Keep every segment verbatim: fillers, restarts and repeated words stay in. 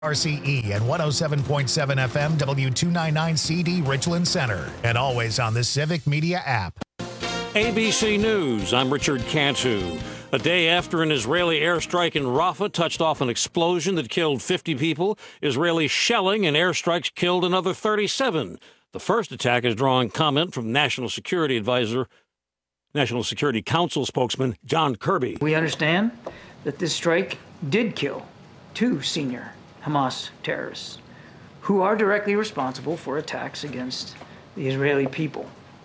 R C E and one oh seven point seven F M W two ninety-nine C D Richland Center, and always on the Civic Media app. A B C News, I'm Richard Cantu. A day after an Israeli airstrike in Rafah touched off an explosion that killed fifty people, Israeli shelling and airstrikes killed another thirty-seven. The first attack is drawing comment from National Security Advisor, National Security Council spokesman John Kirby. We understand that this strike did kill two senior Hamas terrorists who are directly responsible for attacks against the Israeli people.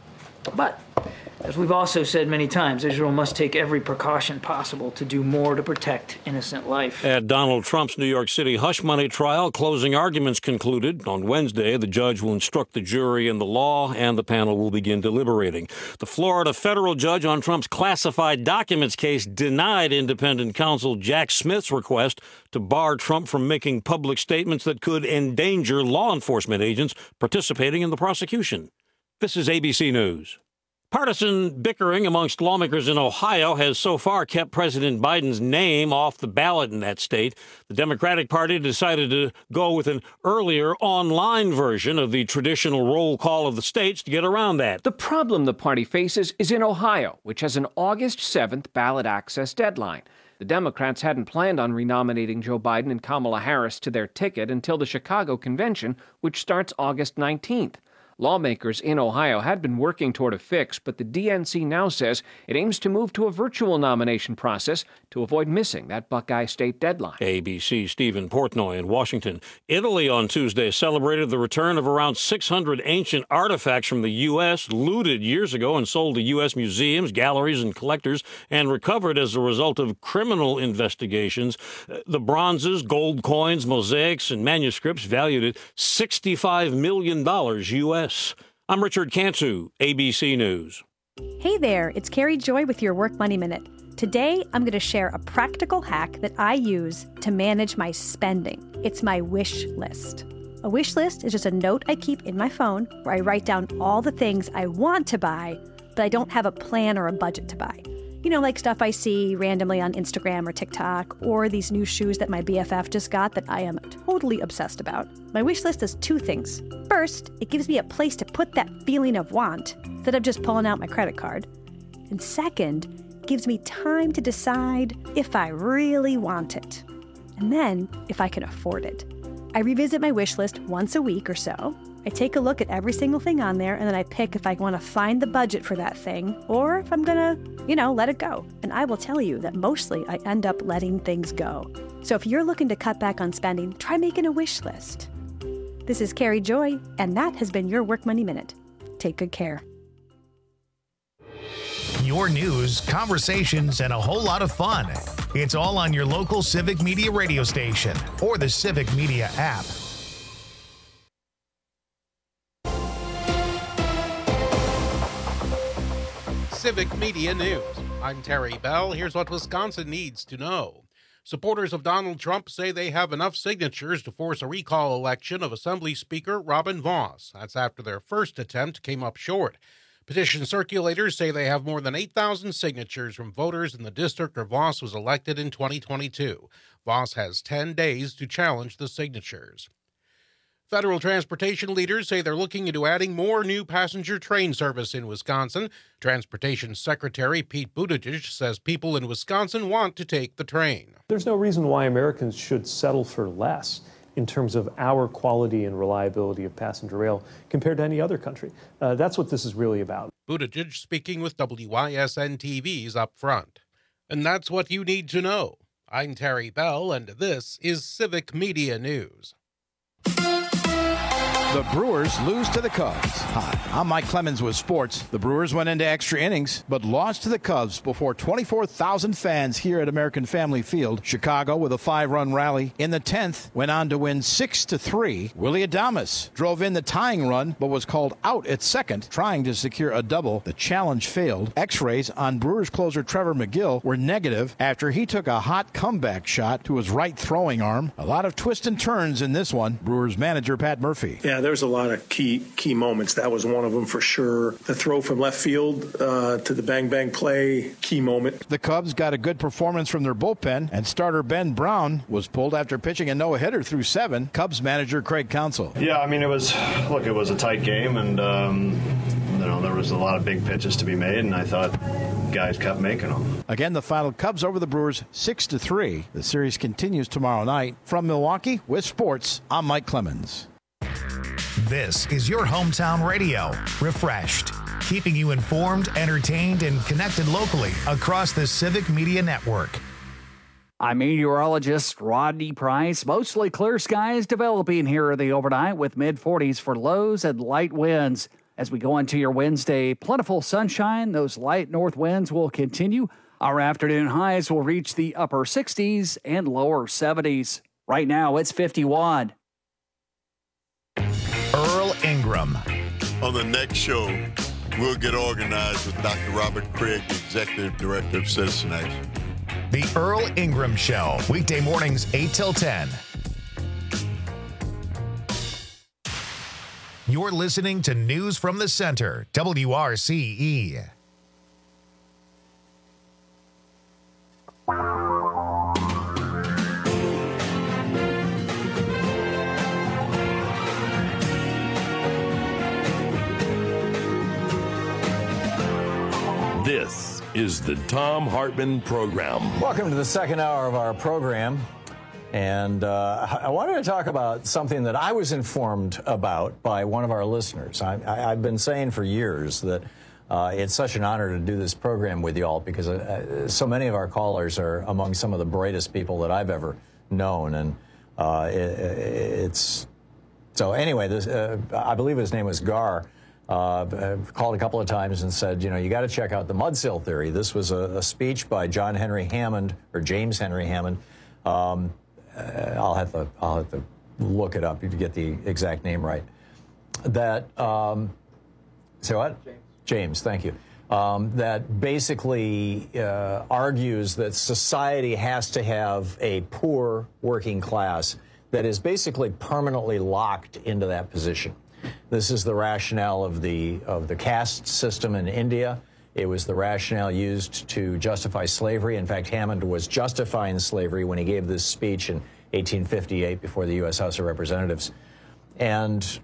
But, as we've also said many times, Israel must take every precaution possible to do more to protect innocent life. At Donald Trump's New York City hush money trial, closing arguments concluded. On Wednesday, the judge will instruct the jury in the law, and the panel will begin deliberating. The Florida federal judge on Trump's classified documents case denied independent counsel Jack Smith's request to bar Trump from making public statements that could endanger law enforcement agents participating in the prosecution. This is A B C News. Partisan bickering amongst lawmakers in Ohio has so far kept President Biden's name off the ballot in that state. The Democratic Party decided to go with an earlier online version of the traditional roll call of the states to get around that. The problem the party faces is in Ohio, which has an August seventh ballot access deadline. The Democrats hadn't planned on renominating Joe Biden and Kamala Harris to their ticket until the Chicago convention, which starts August nineteenth. Lawmakers in Ohio had been working toward a fix, but the D N C now says it aims to move to a virtual nomination process to avoid missing that Buckeye State deadline. A B C's Stephen Portnoy in Washington. Italy on Tuesday celebrated the return of around six hundred ancient artifacts from the U S looted years ago and sold to U S museums, galleries, and collectors, and recovered as a result of criminal investigations. The bronzes, gold coins, mosaics, and manuscripts valued at sixty-five million dollars U S I'm Richard Cantu, A B C News. Hey there, it's Carrie Joy with your Work Money Minute. Today, I'm going to share a practical hack that I use to manage my spending. It's my wish list. A wish list is just a note I keep in my phone where I write down all the things I want to buy, but I don't have a plan or a budget to buy. You know, like stuff I see randomly on Instagram or TikTok, or these new shoes that my B F F just got that I am totally obsessed about. My wish list does two things. First, it gives me a place to put that feeling of want instead of just pulling out my credit card. And second, it gives me time to decide if I really want it. And then, if I can afford it. I revisit my wish list once a week or so. I take a look at every single thing on there, and then I pick if I want to find the budget for that thing, or if I'm going to, you know, let it go. And I will tell you that mostly I end up letting things go. So if you're looking to cut back on spending, try making a wish list. This is Carrie Joy, and that has been your Work Money Minute. Take good care. Your news, conversations, and a whole lot of fun. It's all on your local Civic Media radio station or the Civic Media app. Civic Media News. I'm Terry Bell. Here's what Wisconsin needs to know. Supporters of Donald Trump say they have enough signatures to force a recall election of Assembly Speaker Robin Vos. That's after their first attempt came up short. Petition circulators say they have more than eight thousand signatures from voters in the district where Vos was elected in twenty twenty-two. Vos has ten days to challenge the signatures. Federal transportation leaders say they're looking into adding more new passenger train service in Wisconsin. Transportation Secretary Pete Buttigieg says people in Wisconsin want to take the train. There's no reason why Americans should settle for less in terms of our quality and reliability of passenger rail compared to any other country. Uh, that's what this is really about. Buttigieg speaking with W Y S N T V's Up Front. And that's what you need to know. I'm Terry Bell, and this is Civic Media News. The Brewers lose to the Cubs. Hi, I'm Mike Clemens with sports. The Brewers went into extra innings, but lost to the Cubs before twenty-four thousand fans here at American Family Field. Chicago, with a five-run rally in the tenth, went on to win six to three. Willy Adames drove in the tying run, but was called out at second, trying to secure a double. The challenge failed. X-rays on Brewers closer Trevor McGill were negative after he took a hot comeback shot to his right throwing arm. A lot of twists and turns in this one. Brewers manager Pat Murphy. Yeah. Yeah, there's a lot of key key moments. That was one of them for sure. The throw from left field uh, to the bang-bang play, key moment. The Cubs got a good performance from their bullpen, and starter Ben Brown was pulled after pitching a no-hitter through seven. Cubs manager Craig Counsell. Yeah, I mean, it was, look, it was a tight game, and, um, you know, there was a lot of big pitches to be made, and I thought guys kept making them. Again, the final Cubs over the Brewers six to three. The series continues tomorrow night. From Milwaukee with sports, I'm Mike Clemens. This is your hometown radio, Refreshed, keeping you informed, entertained, and connected locally across the Civic Media Network. I'm meteorologist Rodney Price. Mostly clear skies developing here the overnight with mid forties for lows and light winds. As we go into your Wednesday, plentiful sunshine. Those light north winds will continue. Our afternoon highs will reach the upper sixties and lower seventies. Right now, it's fifty-one. Earl Ingram. On the next show, we'll get organized with Doctor Robert Craig, the Executive Director of Citizen Action. The Earl Ingram Show, weekday mornings eight till ten. You're listening to News from the Center, W R C E. This is the Thom Hartmann Program. Welcome to the second hour of our program. And uh, I wanted to talk about something that I was informed about by one of our listeners. I, I, I've been saying for years that uh, it's such an honor to do this program with you all because uh, so many of our callers are among some of the brightest people that I've ever known. And uh, it, it's so anyway, this, uh, I believe his name was Gar. Uh, called a couple of times and said, you know, you got to check out the Mudsill theory. This was a, a speech by John Henry Hammond or James Henry Hammond. Um, uh, I'll have to I'll have to look it up to get the exact name right. That um, say what? James. James, thank you. Um, that basically uh, argues that society has to have a poor working class that is basically permanently locked into that position. This is the rationale of the of the caste system in India. It was the rationale used to justify slavery. In fact, Hammond was justifying slavery when he gave this speech in eighteen fifty-eight before the U S House of Representatives. And,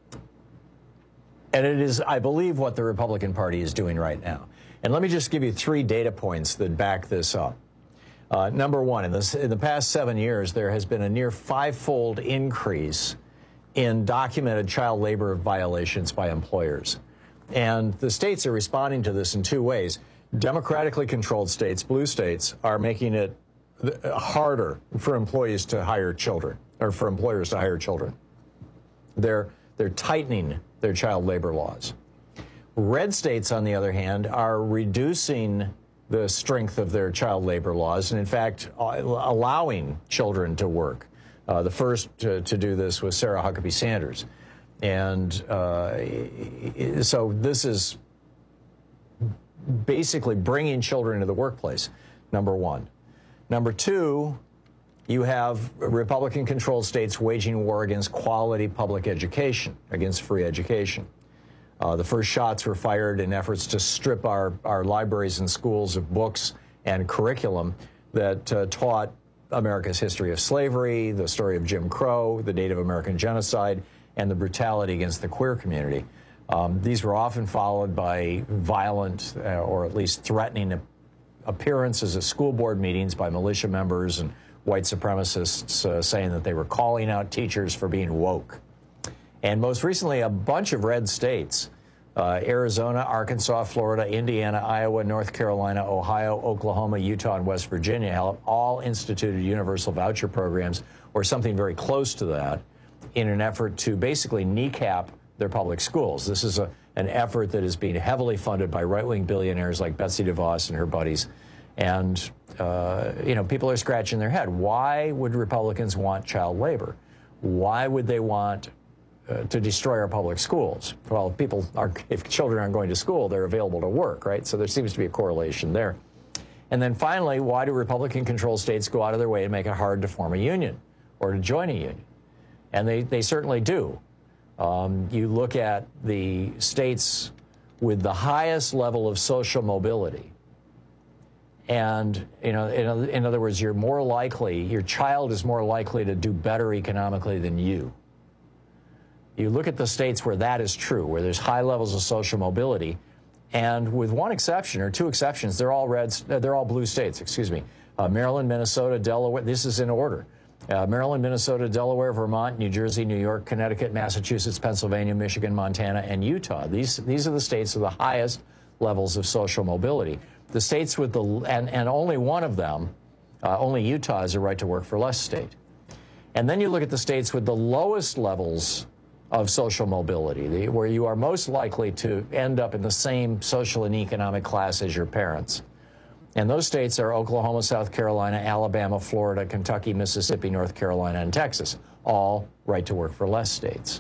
and it is, I believe, what the Republican Party is doing right now. And let me just give you three data points that back this up. Uh, number one, in, this, in the past seven years, there has been a near five-fold increase in documented child labor violations by employers. And the states are responding to this in two ways. Democratically controlled states, blue states, are making it harder for employees to hire children, or for employers to hire children. They're, they're tightening their child labor laws. Red states, on the other hand, are reducing the strength of their child labor laws and, in fact, allowing children to work. Uh, the first to, to do this was Sarah Huckabee Sanders. And uh, so this is basically bringing children into the workplace, number one. Number two, you have Republican-controlled states waging war against quality public education, against free education. Uh, the first shots were fired in efforts to strip our, our libraries and schools of books and curriculum that uh, taught America's history of slavery, the story of Jim Crow, the Native American genocide, and the brutality against the queer community. Um, these were often followed by violent uh, or at least threatening appearances at school board meetings by militia members and white supremacists uh, saying that they were calling out teachers for being woke. And most recently, a bunch of red states, uh, Arizona, Arkansas, Florida, Indiana, Iowa, North Carolina, Ohio, Oklahoma, Utah, and West Virginia have all instituted universal voucher programs or something very close to that in an effort to basically kneecap their public schools. This is a, an effort that is being heavily funded by right-wing billionaires like Betsy DeVos and her buddies. And, uh, you know, people are scratching their head. Why would Republicans want child labor? Why would they want uh, to destroy our public schools? Well, if people are, if children aren't going to school, they're available to work, right? So there seems to be a correlation there. And then finally, why do Republican-controlled states go out of their way to make it hard to form a union or to join a union? And they, they certainly do. Um, you look at the states with the highest level of social mobility, and you know, in, in other words, you're more likely, your child is more likely to do better economically than you. You look at the states where that is true, where there's high levels of social mobility, and with one exception or two exceptions, they're all red, they're all blue states. Excuse me, uh, Maryland, Minnesota, Delaware. This is in order. Uh, Maryland, Minnesota, Delaware, Vermont, New Jersey, New York, Connecticut, Massachusetts, Pennsylvania, Michigan, Montana, and Utah. These these are the states with the highest levels of social mobility. The states with the and and only one of them, uh, only Utah, is a right to work for less state. And then you look at the states with the lowest levels of social mobility, the, where you are most likely to end up in the same social and economic class as your parents. And those states are Oklahoma, South Carolina, Alabama, Florida, Kentucky, Mississippi, North Carolina, and Texas, all right to work for less states.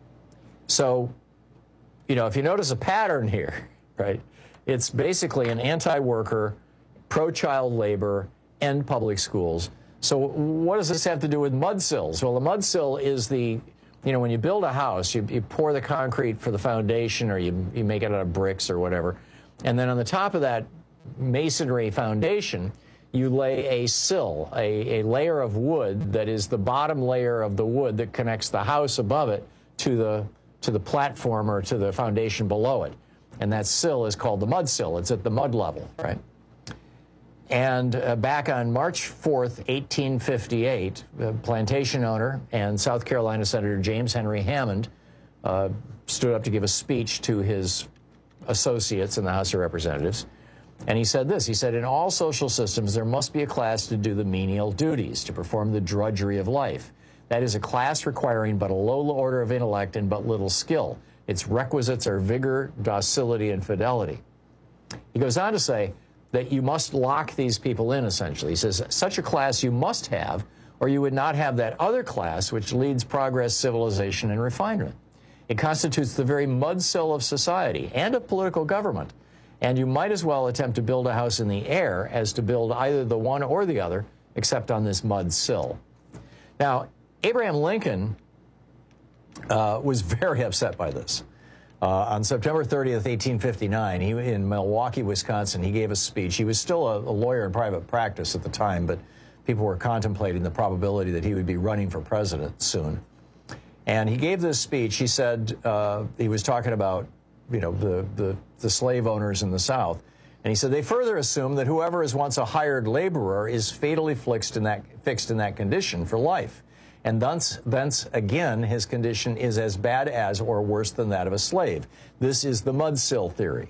So, you know, if you notice a pattern here, right, it's basically an anti-worker, pro-child labor, end public schools. So what does this have to do with mudsills? Well, the mudsill is the, you know, when you build a house, you, you pour the concrete for the foundation, or you, you make it out of bricks or whatever. And then on the top of that masonry foundation, you lay a sill, a, a layer of wood that is the bottom layer of the wood that connects the house above it to the, to the platform or to the foundation below it. And that sill is called the mud sill. It's at the mud level, right? And uh, back on March fourth, eighteen fifty-eight, the plantation owner and South Carolina Senator James Henry Hammond uh, stood up to give a speech to his associates in the House of Representatives. And he said this, he said, in all social systems, there must be a class to do the menial duties, to perform the drudgery of life. That is a class requiring but a low order of intellect and but little skill. Its requisites are vigor, docility, and fidelity. He goes on to say that you must lock these people in, essentially. He says, such a class you must have, or you would not have that other class which leads progress, civilization, and refinement. It constitutes the very mudsill of society and of political government. And you might as well attempt to build a house in the air as to build either the one or the other, except on this mud sill. Now, Abraham Lincoln uh, was very upset by this. Uh, on September thirtieth, eighteen fifty-nine, he, in Milwaukee, Wisconsin, he gave a speech. He was still a, a lawyer in private practice at the time, but people were contemplating the probability that he would be running for president soon. And he gave this speech. He said, uh, he was talking about you know, the, the, the slave owners in the South. And he said, they further assume that whoever is once a hired laborer is fatally fixed in that, fixed in that condition for life. And thence, thence, again, his condition is as bad as or worse than that of a slave. This is the mudsill theory.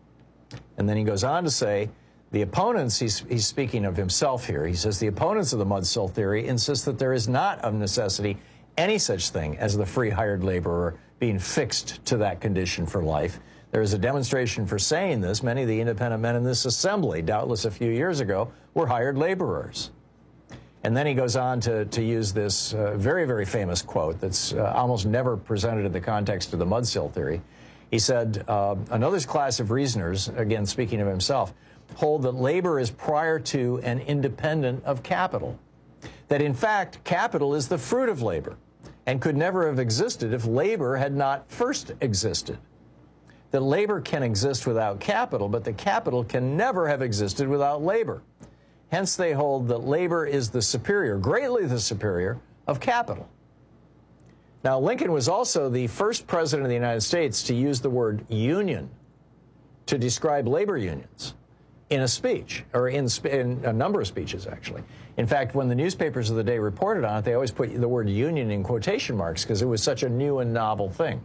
And then he goes on to say, the opponents, he's, he's speaking of himself here, he says, the opponents of the mudsill theory insist that there is not of necessity any such thing as the free hired laborer being fixed to that condition for life. There is a demonstration for saying this. Many of the independent men in this assembly, doubtless a few years ago, were hired laborers. And then he goes on to, to use this uh, very, very famous quote that's uh, almost never presented in the context of the mudsill theory. He said, uh, another class of reasoners, again speaking of himself, hold that labor is prior to and independent of capital. That in fact, capital is the fruit of labor and could never have existed if labor had not first existed. That labor can exist without capital, but the capital can never have existed without labor. Hence, they hold that labor is the superior, greatly the superior, of capital. Now, Lincoln was also the first president of the United States to use the word union to describe labor unions in a speech, or in, in a number of speeches, actually. In fact, when the newspapers of the day reported on it, they always put the word union in quotation marks because it was such a new and novel thing.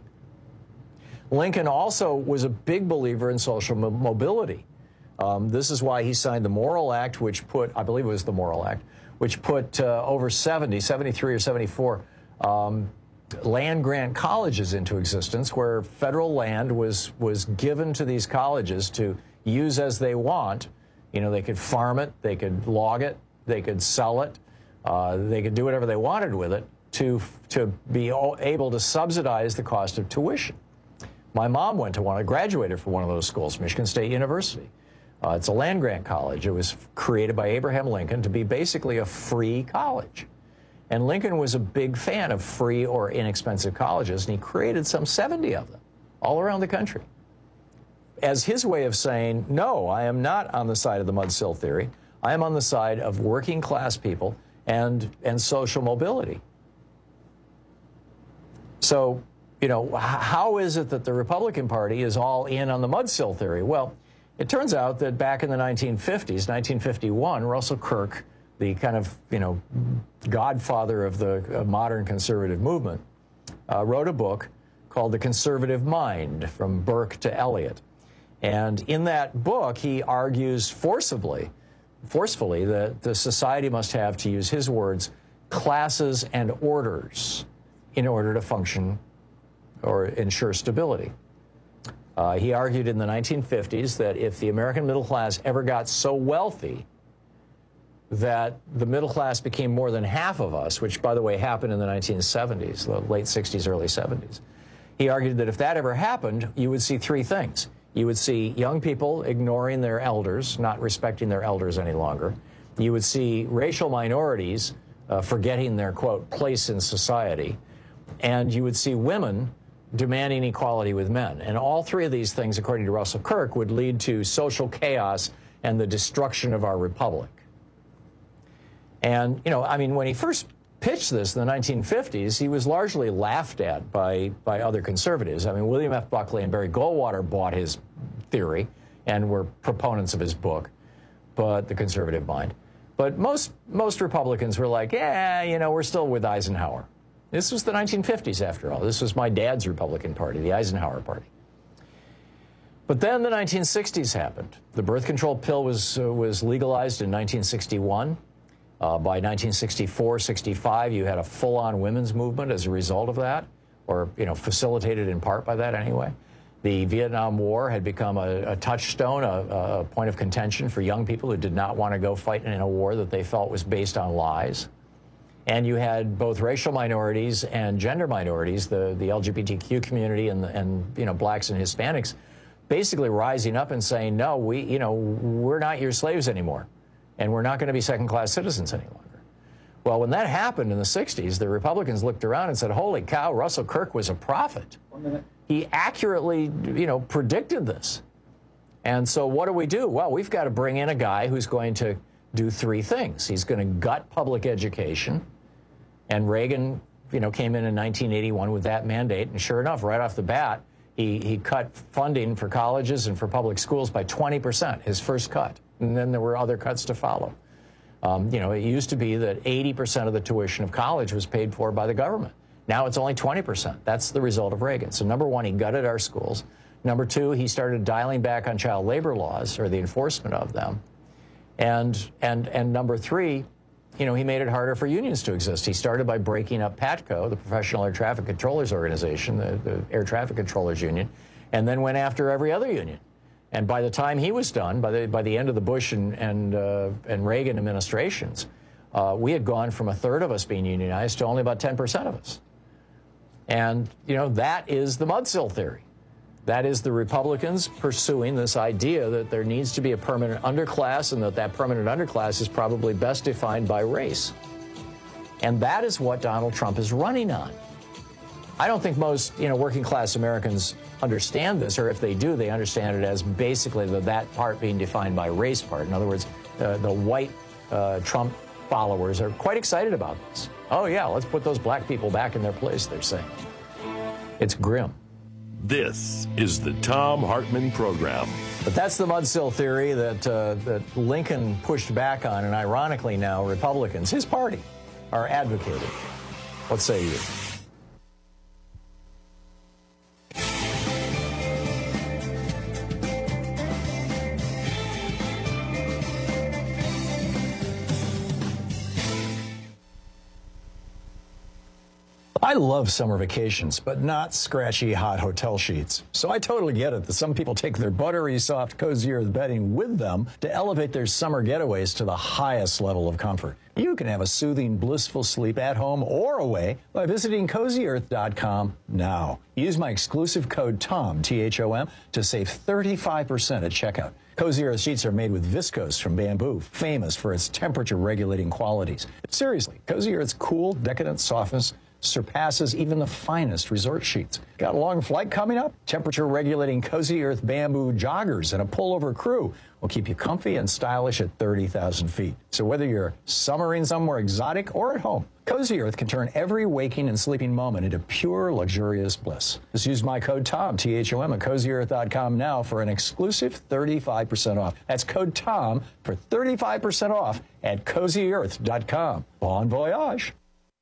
Lincoln also was a big believer in social mo mobility. Um, this is why he signed the Morrill Act, which put, I believe it was the Morrill Act, which put uh, over seventy, seventy-three or seventy-four um, land grant colleges into existence, where federal land was, was given to these colleges to use as they want. You know, they could farm it, they could log it, they could sell it, uh, they could do whatever they wanted with it to, to be able to subsidize the cost of tuition. My mom went to one, I graduated from one of those schools, Michigan State University. Uh, it's a land grant college. It was created by Abraham Lincoln to be basically a free college. And Lincoln was a big fan of free or inexpensive colleges, and he created some seventy of them all around the country as his way of saying, no, I am not on the side of the mudsill theory. I am on the side of working class people and, and social mobility. So, you know, how is it that the Republican Party is all in on the mudsill theory? Well, it turns out that back in the nineteen fifties, nineteen fifty-one, Russell Kirk, the kind of, you know, godfather of the uh, modern conservative movement, uh, wrote a book called The Conservative Mind, From Burke to Eliot. And in that book, he argues forcibly, forcefully that the society must have, to use his words, classes and orders in order to function or ensure stability. Uh, he argued in the nineteen fifties that if the American middle class ever got so wealthy that the middle class became more than half of us, which, by the way, happened in the nineteen seventies, the late sixties, early seventies. He argued that if that ever happened, you would see three things. You would see young people ignoring their elders, not respecting their elders any longer. You would see racial minorities uh, forgetting their, quote, place in society. And you would see women demanding equality with men. And all three of these things, according to Russell Kirk, would lead to social chaos and the destruction of our republic. And, you know, I mean, when he first pitched this in the nineteen fifties, he was largely laughed at by, by other conservatives. I mean, William F. Buckley and Barry Goldwater bought his theory and were proponents of his book, but the conservative mind. But most, most Republicans were like, yeah, you know, we're still with Eisenhower. This was the nineteen fifties, after all. This was my dad's Republican Party, the Eisenhower Party. But then the nineteen sixties happened. The birth control pill was, uh, was legalized in nineteen sixty-one. Uh, by nineteen sixty-four, sixty-five, you had a full-on women's movement as a result of that, or, you know, facilitated in part by that anyway. The Vietnam War had become a, a touchstone, a, a point of contention for young people who did not want to go fight in a war that they felt was based on lies. And you had both racial minorities and gender minorities, the, the L G B T Q community and, and, you know, blacks and Hispanics, basically rising up and saying, no, we, you know, we're not your slaves anymore. And we're not going to be second-class citizens any longer. Well, when that happened in the sixties, the Republicans looked around and said, holy cow, Russell Kirk was a prophet. One minute. He accurately, you know, predicted this. And so what do we do? Well, we've got to bring in a guy who's going to do three things. He's going to gut public education. And Reagan, you know, came in in nineteen eighty-one with that mandate. And sure enough, right off the bat, he, he cut funding for colleges and for public schools by twenty percent, his first cut. And then there were other cuts to follow. Um, you know, it used to be that eighty percent of the tuition of college was paid for by the government. Now it's only twenty percent. That's the result of Reagan. So number one, he gutted our schools. Number two, he started dialing back on child labor laws, or the enforcement of them. And, and, and number three, you know, he made it harder for unions to exist. He started by breaking up PATCO, the Professional Air Traffic Controllers Organization, the, the Air Traffic Controllers Union, and then went after every other union. And by the time he was done, by the, by the end of the Bush and, and, uh, and Reagan administrations, uh, we had gone from a third of us being unionized to only about ten percent of us. And, you know, that is the mudsill theory. That is the Republicans pursuing this idea that there needs to be a permanent underclass, and that that permanent underclass is probably best defined by race. And that is what Donald Trump is running on. I don't think most, you know, working class Americans understand this, or if they do, they understand it as basically the, that part being defined by race part. In other words, uh, the white uh, Trump followers are quite excited about this. Oh, yeah, let's put those black people back in their place, they're saying. It's grim. This is the Thom Hartmann Program. But that's the mudsill theory that, uh, that Lincoln pushed back on, and ironically now Republicans, his party, are advocating. What say you? I love summer vacations, but not scratchy, hot hotel sheets. So I totally get it that some people take their buttery, soft, Cozy Earth bedding with them to elevate their summer getaways to the highest level of comfort. You can have a soothing, blissful sleep at home or away by visiting cozy earth dot com now. Use my exclusive code TOM, T H O M, to save thirty-five percent at checkout. Cozy Earth sheets are made with viscose from bamboo, famous for its temperature-regulating qualities. Seriously, Cozy Earth's cool, decadent softness surpasses even the finest resort sheets. Got a long flight coming up? Temperature-regulating Cozy Earth bamboo joggers and a pullover crew will keep you comfy and stylish at thirty thousand feet. So whether you're summering somewhere exotic or at home, Cozy Earth can turn every waking and sleeping moment into pure, luxurious bliss. Just use my code TOM, T H O M, at cozy earth dot com now for an exclusive thirty-five percent off. That's code TOM for thirty-five percent off at cozy earth dot com. Bon voyage.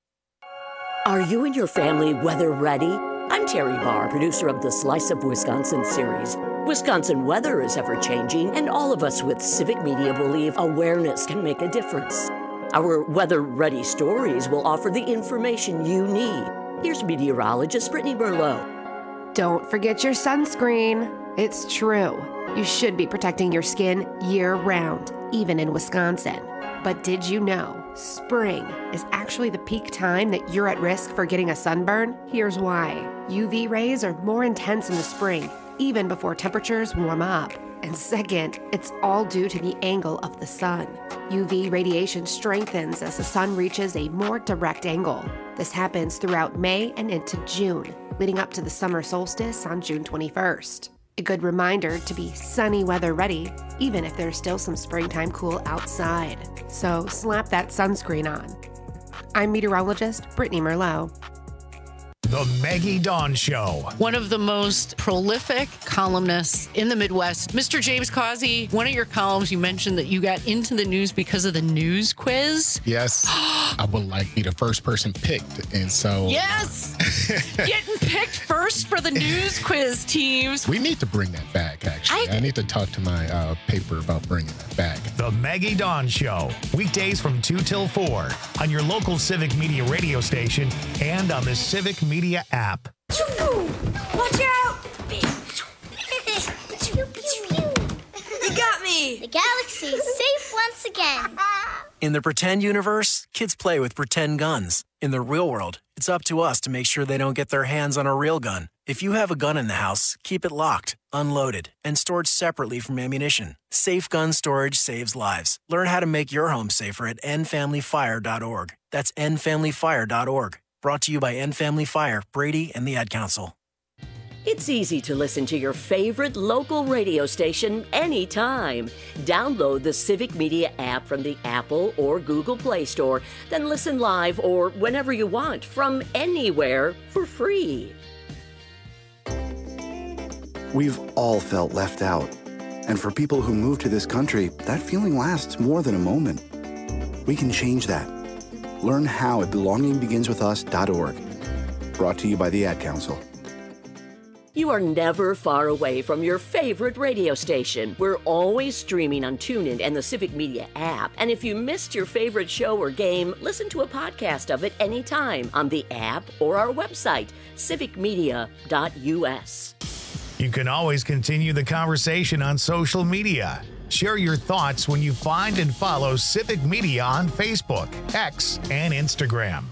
Are you and your family weather ready? I'm Terry Barr, producer of the Slice of Wisconsin series. Wisconsin weather is ever-changing, and all of us with Civic Media believe awareness can make a difference. Our weather-ready stories will offer the information you need. Here's meteorologist Brittany Merlot. Don't forget your sunscreen. It's true. You should be protecting your skin year-round, even in Wisconsin. But did you know spring is actually the peak time that you're at risk for getting a sunburn? Here's why. U V rays are more intense in the spring, even before temperatures warm up. And second, it's all due to the angle of the sun. U V radiation strengthens as the sun reaches a more direct angle. This happens throughout May and into June, leading up to the summer solstice on June twenty-first. A good reminder to be sunny weather ready, even if there's still some springtime cool outside. So slap that sunscreen on. I'm meteorologist Brittany Merlot. The Maggie Dawn Show. One of the most prolific columnists in the Midwest, Mister James Causey. One of your columns, you mentioned that you got into the news because of the news quiz. Yes, I would like to be the first person picked, and so yes, getting picked first for the news quiz teams. We need to bring that back. Actually, I, I need to talk to my uh, paper about bringing that back. The Maggie Dawn Show, weekdays from two till four on your local Civic Media radio station and on the Civic Media Media app. Watch out! You got me! The galaxy is safe once again. In the pretend universe, kids play with pretend guns. In the real world, it's up to us to make sure they don't get their hands on a real gun. If you have a gun in the house, keep it locked, unloaded, and stored separately from ammunition. Safe gun storage saves lives. Learn how to make your home safer at end family fire dot org. That's end family fire dot org. Brought to you by End Family Fire, Brady, and the Ad Council. It's easy to listen to your favorite local radio station anytime. Download the Civic Media app from the Apple or Google Play Store, then listen live or whenever you want from anywhere for free. We've all felt left out. And for people who move to this country, that feeling lasts more than a moment. We can change that. Learn how at belonging begins with us dot org. Brought to you by the Ad Council. You are never far away from your favorite radio station. We're always streaming on TuneIn and the Civic Media app. And if you missed your favorite show or game, listen to a podcast of it anytime on the app or our website, civic media dot u s. You can always continue the conversation on social media. Share your thoughts when you find and follow Civic Media on Facebook, X, and Instagram.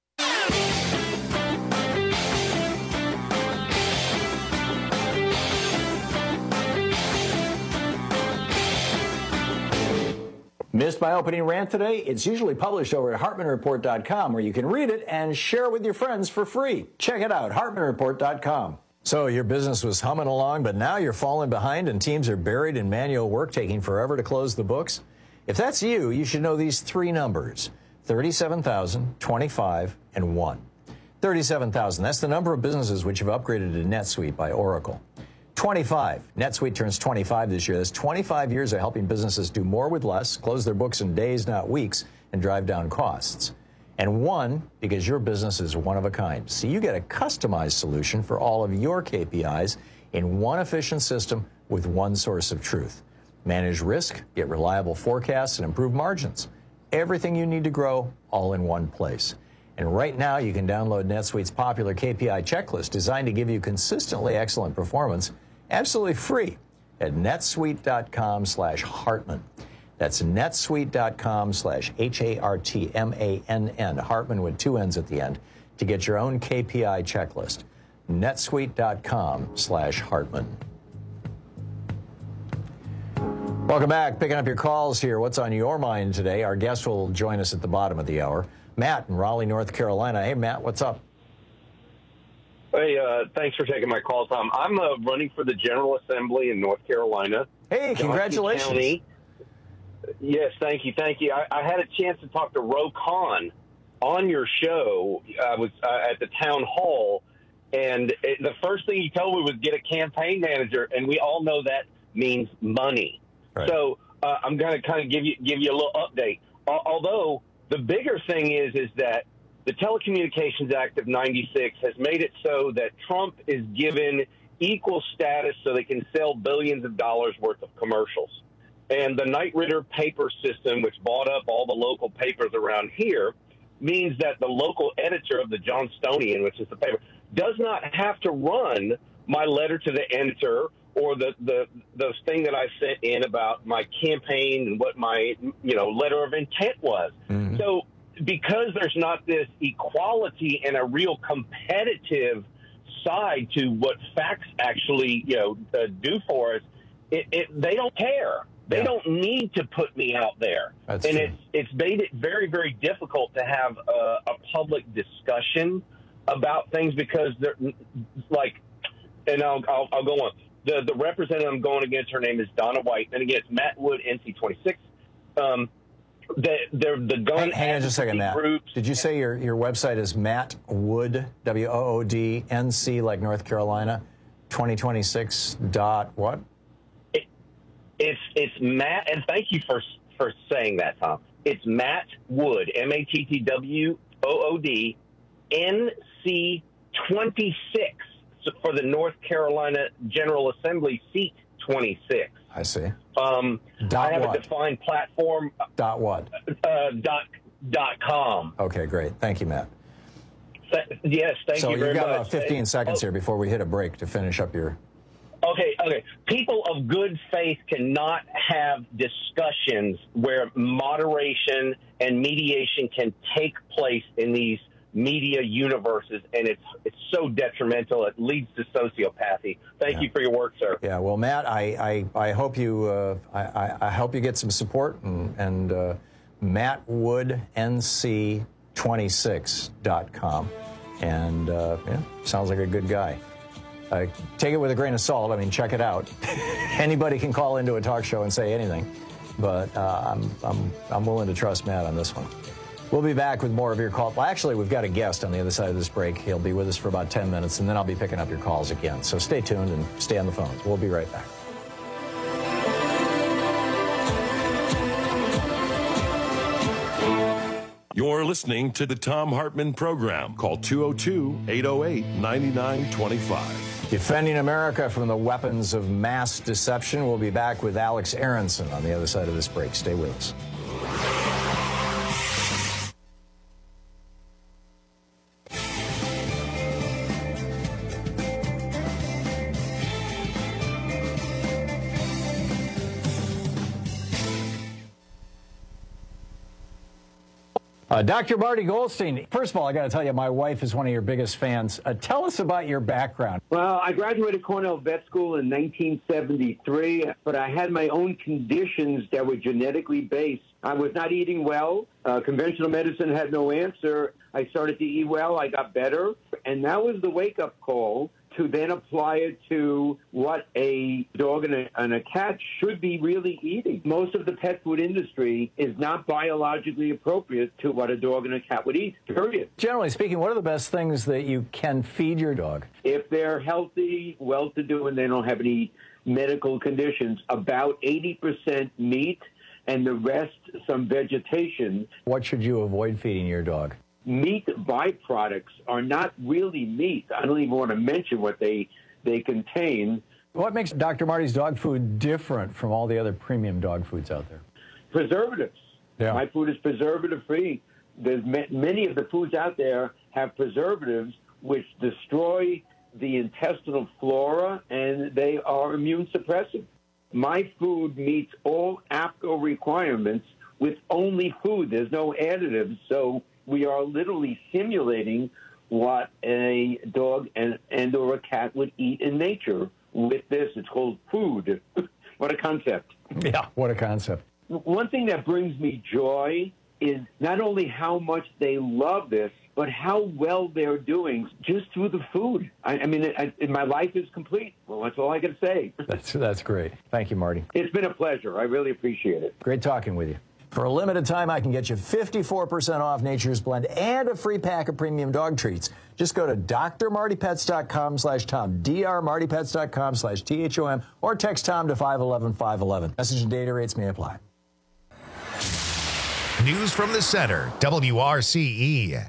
Missed my opening rant today? It's usually published over at hartman report dot com, where you can read it and share it with your friends for free. Check it out, hartman report dot com. So your business was humming along, but now you're falling behind and teams are buried in manual work, taking forever to close the books? If that's you, you should know these three numbers, thirty-seven thousand, twenty-five, and one. thirty-seven thousand, that's the number of businesses which have upgraded to NetSuite by Oracle. twenty-five, NetSuite turns twenty-five this year. That's twenty-five years of helping businesses do more with less, close their books in days, not weeks, and drive down costs. And one, because your business is one of a kind. So you get a customized solution for all of your K P Is in one efficient system with one source of truth. Manage risk, get reliable forecasts, and improve margins. Everything you need to grow, all in one place. And right now, you can download NetSuite's popular K P I checklist designed to give you consistently excellent performance, absolutely free, at netsuite.com slash Hartmann. That's netsuite.com slash H A R T M A N N, Hartmann with two N's at the end, to get your own K P I checklist. netsuite.com slash Hartmann. Welcome back. Picking up your calls here. What's on your mind today? Our guest will join us at the bottom of the hour. Matt in Raleigh, North Carolina. Hey, Matt, what's up? Hey, uh, thanks for taking my call, Tom. I'm uh, running for the General Assembly in North Carolina. Hey, congratulations. County. Yes, thank you, thank you. I, I had a chance to talk to Ro Khan on your show. I was uh, at the town hall, and it, the first thing he told me was get a campaign manager, and we all know that means money. Right. So uh, I'm going to kind of give you give you a little update. Uh, although the bigger thing is is that the Telecommunications Act of ninety-six has made it so that Trump is given equal status so they can sell billions of dollars worth of commercials. And the Knight Ridder paper system, which bought up all the local papers around here, means that the local editor of the Johnstonian, which is the paper, does not have to run my letter to the editor or the, the, the thing that I sent in about my campaign and what my, you know, letter of intent was. Mm-hmm. So because there's not this equality and a real competitive side to what facts actually, you know, uh, do for us, it, it, they don't care. They yeah. don't need to put me out there. That's and true. it's it's made it very, very difficult to have a, a public discussion about things because they're like, and I'll, I'll, I'll go on. The the representative I'm going against, her name is Donna White. And again, it's Matt Wood, N C twenty-six. Um, the, the, the gun hang, hang on just a second, Matt. Groups. Did you say your, your website is Matt Wood, W O O D, N C, like North Carolina, twenty twenty-six dot what? It, it's it's Matt, and thank you for for saying that, Tom. It's Matt Wood, M A T T W O O D, N C twenty-six. For the North Carolina General Assembly seat twenty-six. I see. Um, dot I have what? a defined platform. Dot what? Uh, dot, dot com. Okay, great. Thank you, Matt. Th- yes, thank so you very much. So you've got about fifteen and, seconds oh, here before we hit a break to finish up your... Okay, okay. People of good faith cannot have discussions where moderation and mediation can take place in these media universes, and it's it's so detrimental. It leads to sociopathy. Thank yeah. you for your work, sir. Yeah, well, Matt, I I, I hope you uh, I, I hope you get some support, and, and uh, Matt Wood, N C twenty-six dot com, and uh, yeah, sounds like a good guy. Uh, take it with a grain of salt. I mean, check it out. Anybody can call into a talk show and say anything, but uh, I'm I'm I'm willing to trust Matt on this one. We'll be back with more of your calls. Well, actually, we've got a guest on the other side of this break. He'll be with us for about ten minutes, and then I'll be picking up your calls again. So stay tuned and stay on the phones. We'll be right back. You're listening to the Thom Hartmann Program. Call two oh two, eight oh eight, nine nine two five. Defending America from the weapons of mass deception. We'll be back with Alex Aronson on the other side of this break. Stay with us. Uh, Doctor Marty Goldstein, first of all, I got to tell you, my wife is one of your biggest fans. Uh, tell us about your background. Well, I graduated Cornell Vet School in nineteen seventy-three, but I had my own conditions that were genetically based. I was not eating well. Uh, conventional medicine had no answer. I started to eat well. I got better. And that was the wake-up call to then apply it to what a dog and a, and a cat should be really eating. Most of the pet food industry is not biologically appropriate to what a dog and a cat would eat, period. Generally speaking, what are the best things that you can feed your dog? If they're healthy, well-to-do, and they don't have any medical conditions, about eighty percent meat and the rest some vegetation. What should you avoid feeding your dog? Meat byproducts are not really meat. I don't even want to mention what they they contain. What makes Doctor Marty's dog food different from all the other premium dog foods out there? Preservatives. Yeah. My food is preservative-free. There's ma- many of the foods out there have preservatives which destroy the intestinal flora, and they are immune suppressive. My food meets all A P C O requirements with only food. There's no additives, so we are literally simulating what a dog and, and or a cat would eat in nature with this. It's called food. What a concept. Yeah, what a concept. One thing that brings me joy is not only how much they love this, but how well they're doing just through the food. I, I mean, I, I, my life is complete. Well, that's all I can say. That's, that's great. Thank you, Marty. It's been a pleasure. I really appreciate it. Great talking with you. For a limited time, I can get you fifty-four percent off Nature's Blend and a free pack of premium dog treats. Just go to d r marty pets dot com slash Tom, d r marty pets dot com slash T H O M, or text Tom to five one one five one one. Message and data rates may apply. News from the center, W R C E.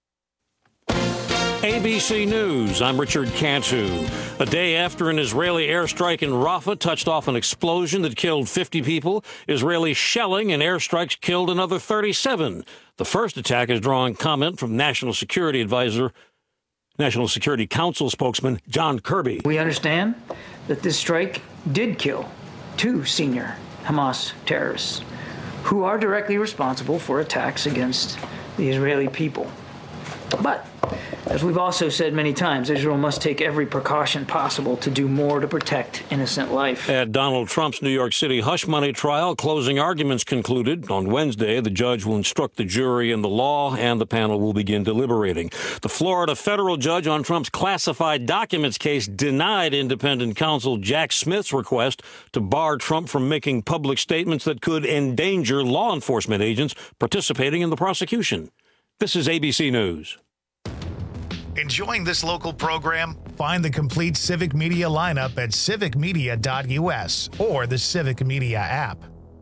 A B C News, I'm Richard Cantu. A day after an Israeli airstrike in Rafah touched off an explosion that killed fifty people, Israeli shelling and airstrikes killed another thirty-seven. The first attack is drawing comment from National Security Advisor, National Security Council spokesman John Kirby. We understand that this strike did kill two senior Hamas terrorists who are directly responsible for attacks against the Israeli people. But, as we've also said many times, Israel must take every precaution possible to do more to protect innocent life. At Donald Trump's New York City hush money trial, closing arguments concluded. On Wednesday, the judge will instruct the jury in the law, and the panel will begin deliberating. The Florida federal judge on Trump's classified documents case denied independent counsel Jack Smith's request to bar Trump from making public statements that could endanger law enforcement agents participating in the prosecution. This is A B C News. Enjoying this local program? Find the complete Civic Media lineup at civic media dot U S or the Civic Media app.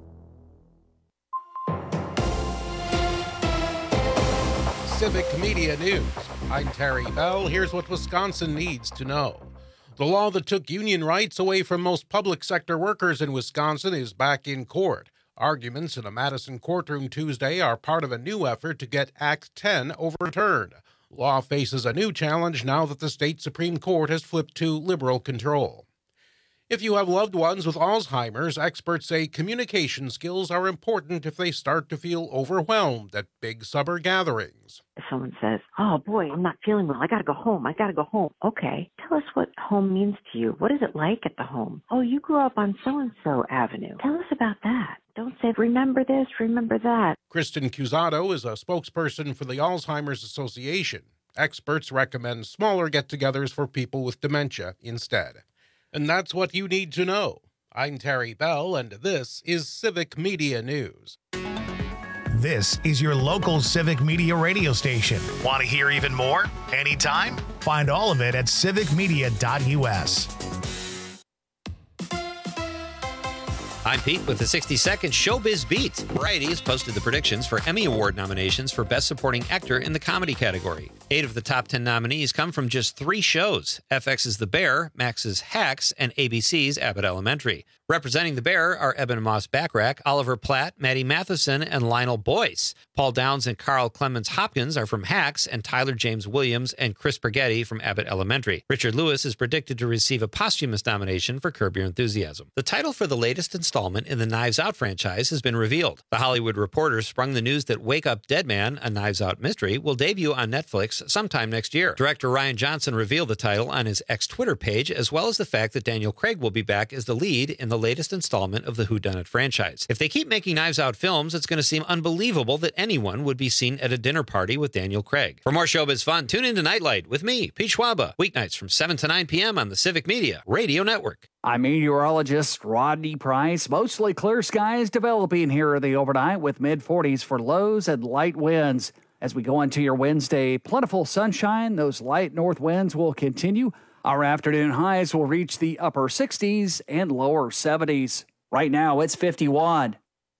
Civic Media News. I'm Terry Bell. Here's what Wisconsin needs to know. The law that took union rights away from most public sector workers in Wisconsin is back in court. Arguments in a Madison courtroom Tuesday are part of a new effort to get Act ten overturned. Law faces a new challenge now that the state Supreme Court has flipped to liberal control. If you have loved ones with Alzheimer's, experts say communication skills are important if they start to feel overwhelmed at big summer gatherings. If someone says, oh boy, I'm not feeling well, I gotta go home, I gotta go home. Okay, tell us what home means to you. What is it like at the home? Oh, you grew up on so-and-so avenue. Tell us about that. Don't say, remember this, remember that. Kristen Cusado is a spokesperson for the Alzheimer's Association. Experts recommend smaller get-togethers for people with dementia instead. And that's what you need to know. I'm Terry Bell, and this is Civic Media News. This is your local Civic Media radio station. Want to hear even more? Anytime? Find all of it at civic media dot U S. I'm Pete with the sixty second Showbiz Beat. Variety has posted the predictions for Emmy Award nominations for Best Supporting Actor in the comedy category. Eight of the top ten nominees come from just three shows: F X's The Bear, Max's Hacks, and A B C's Abbott Elementary. Representing The Bear are Eben Moss-Backrack, Oliver Platt, Maddie Matheson, and Lionel Boyce. Paul Downs and Carl Clemens Hopkins are from Hacks, and Tyler James Williams and Chris Spaghetti from Abbott Elementary. Richard Lewis is predicted to receive a posthumous nomination for Curb Your Enthusiasm. The title for the latest installment in the Knives Out franchise has been revealed. The Hollywood Reporter sprung the news that Wake Up Dead Man, a Knives Out mystery, will debut on Netflix sometime next year. Director Rian Johnson revealed the title on his X Twitter page, as well as the fact that Daniel Craig will be back as the lead in the latest installment of the Whodunit franchise. If they keep making Knives Out films, it's going to seem unbelievable that anyone would be seen at a dinner party with Daniel Craig. For more showbiz fun, tune in to Nightlight with me, Pete Schwaba, weeknights from seven to nine p.m. on the Civic Media Radio Network. I'm meteorologist Rodney Price. Mostly clear skies developing here the overnight with mid forties for lows and light winds. As we go into your Wednesday, plentiful sunshine. Those light north winds will continue. Our afternoon highs will reach the upper sixties and lower seventies. Right now, it's fifty-one.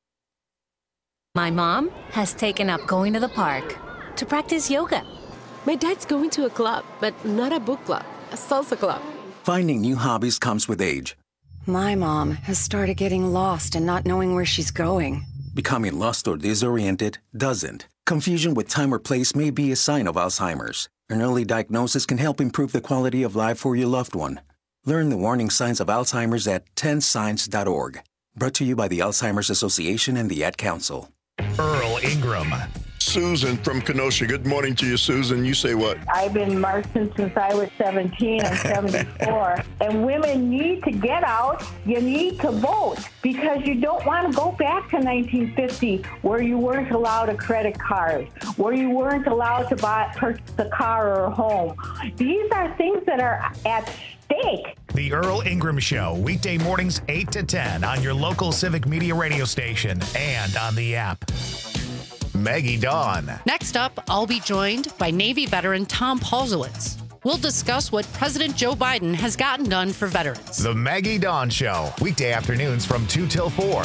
My mom has taken up going to the park to practice yoga. My dad's going to a club, but not a book club, a salsa club. Finding new hobbies comes with age. My mom has started getting lost and not knowing where she's going. Becoming lost or disoriented doesn't. Confusion with time or place may be a sign of Alzheimer's. An early diagnosis can help improve the quality of life for your loved one. Learn the warning signs of Alzheimer's at ten signs dot org. Brought to you by the Alzheimer's Association and the Ad Council. Earl Ingram. Susan from Kenosha. Good morning to you, Susan. You say what? I've been marching since I was seventeen. I'm seventy-four. And women need to get out. You need to vote because you don't want to go back to nineteen fifty where you weren't allowed a credit card, where you weren't allowed to buy, purchase a car or a home. These are things that are at stake. The Earl Ingram Show, weekday mornings eight to ten on your local Civic Media radio station and on the app. Maggie Dawn. Next up, I'll be joined by Navy veteran Tom Paulsowitz. We'll discuss what President Joe Biden has gotten done for veterans. The Maggie Dawn Show, weekday afternoons from two till four.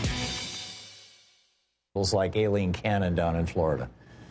It's like Aileen Cannon down in Florida.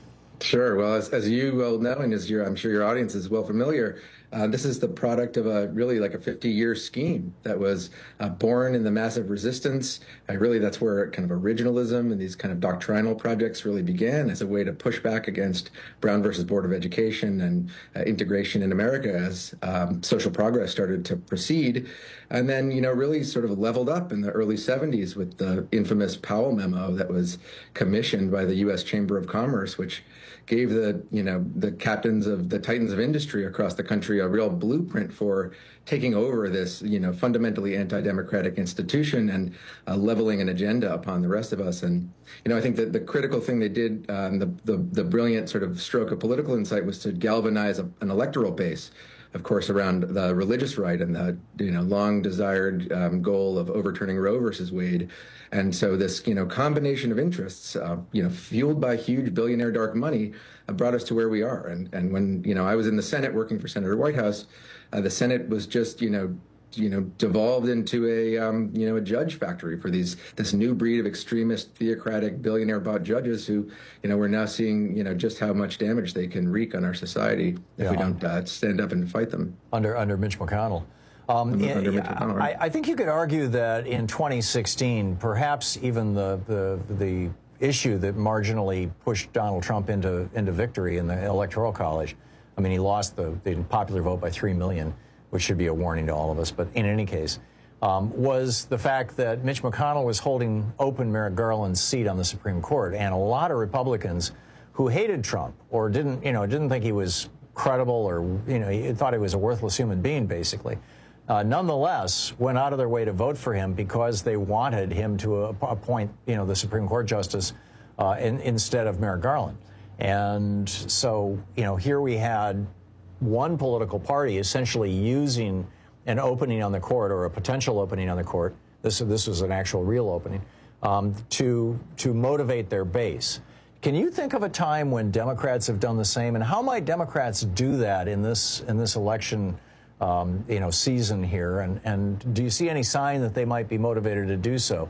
Sure. Well, as, as you well know, and as your, I'm sure your audience is well familiar, uh, this is the product of a really like a fifty-year scheme that was uh, born in the massive resistance. Uh, really, that's where kind of originalism and these kind of doctrinal projects really began as a way to push back against Brown versus Board of Education and uh, integration in America as um, social progress started to proceed. And then, you know, really sort of leveled up in the early seventies with the infamous Powell memo that was commissioned by the U S Chamber of Commerce, which gave the, you know, the captains of the titans of industry across the country a real blueprint for taking over this, you know, fundamentally anti-democratic institution and uh, leveling an agenda upon the rest of us. And, you know, I think that the critical thing they did, um, the, the, the brilliant sort of stroke of political insight was to galvanize a, an electoral base, of course, around the religious right and the, you know, long desired um, goal of overturning Roe versus Wade. And so this, you know, combination of interests, uh, you know, fueled by huge billionaire dark money, uh, brought us to where we are. And and when, you know, I was in the Senate working for Senator Whitehouse, uh, the Senate was just, you know, you know, devolved into a, um, you know, a judge factory for these, this new breed of extremist, theocratic, billionaire-bought judges who, you know, we're now seeing, you know, just how much damage they can wreak on our society if yeah. we don't uh, stand up and fight them. Under under Mitch McConnell. Um, in, under Mitch McConnell right? I, I think you could argue that in twenty sixteen, perhaps even the, the, the issue that marginally pushed Donald Trump into, into victory in the Electoral College, I mean, he lost the, the popular vote by three million, which should be a warning to all of us, but in any case, um, was the fact that Mitch McConnell was holding open Merrick Garland's seat on the Supreme Court, and a lot of Republicans who hated Trump or didn't, you know, didn't think he was credible or, you know, he thought he was a worthless human being, basically, uh, nonetheless went out of their way to vote for him because they wanted him to appoint, you know, the Supreme Court justice uh, in, instead of Merrick Garland. And so, you know, here we had one political party essentially using an opening on the court or a potential opening on the court, this, this was an actual real opening, um, to, to motivate their base. Can you think of a time when Democrats have done the same, and how might Democrats do that in this, in this election um, you know, season here, and, and do you see any sign that they might be motivated to do so?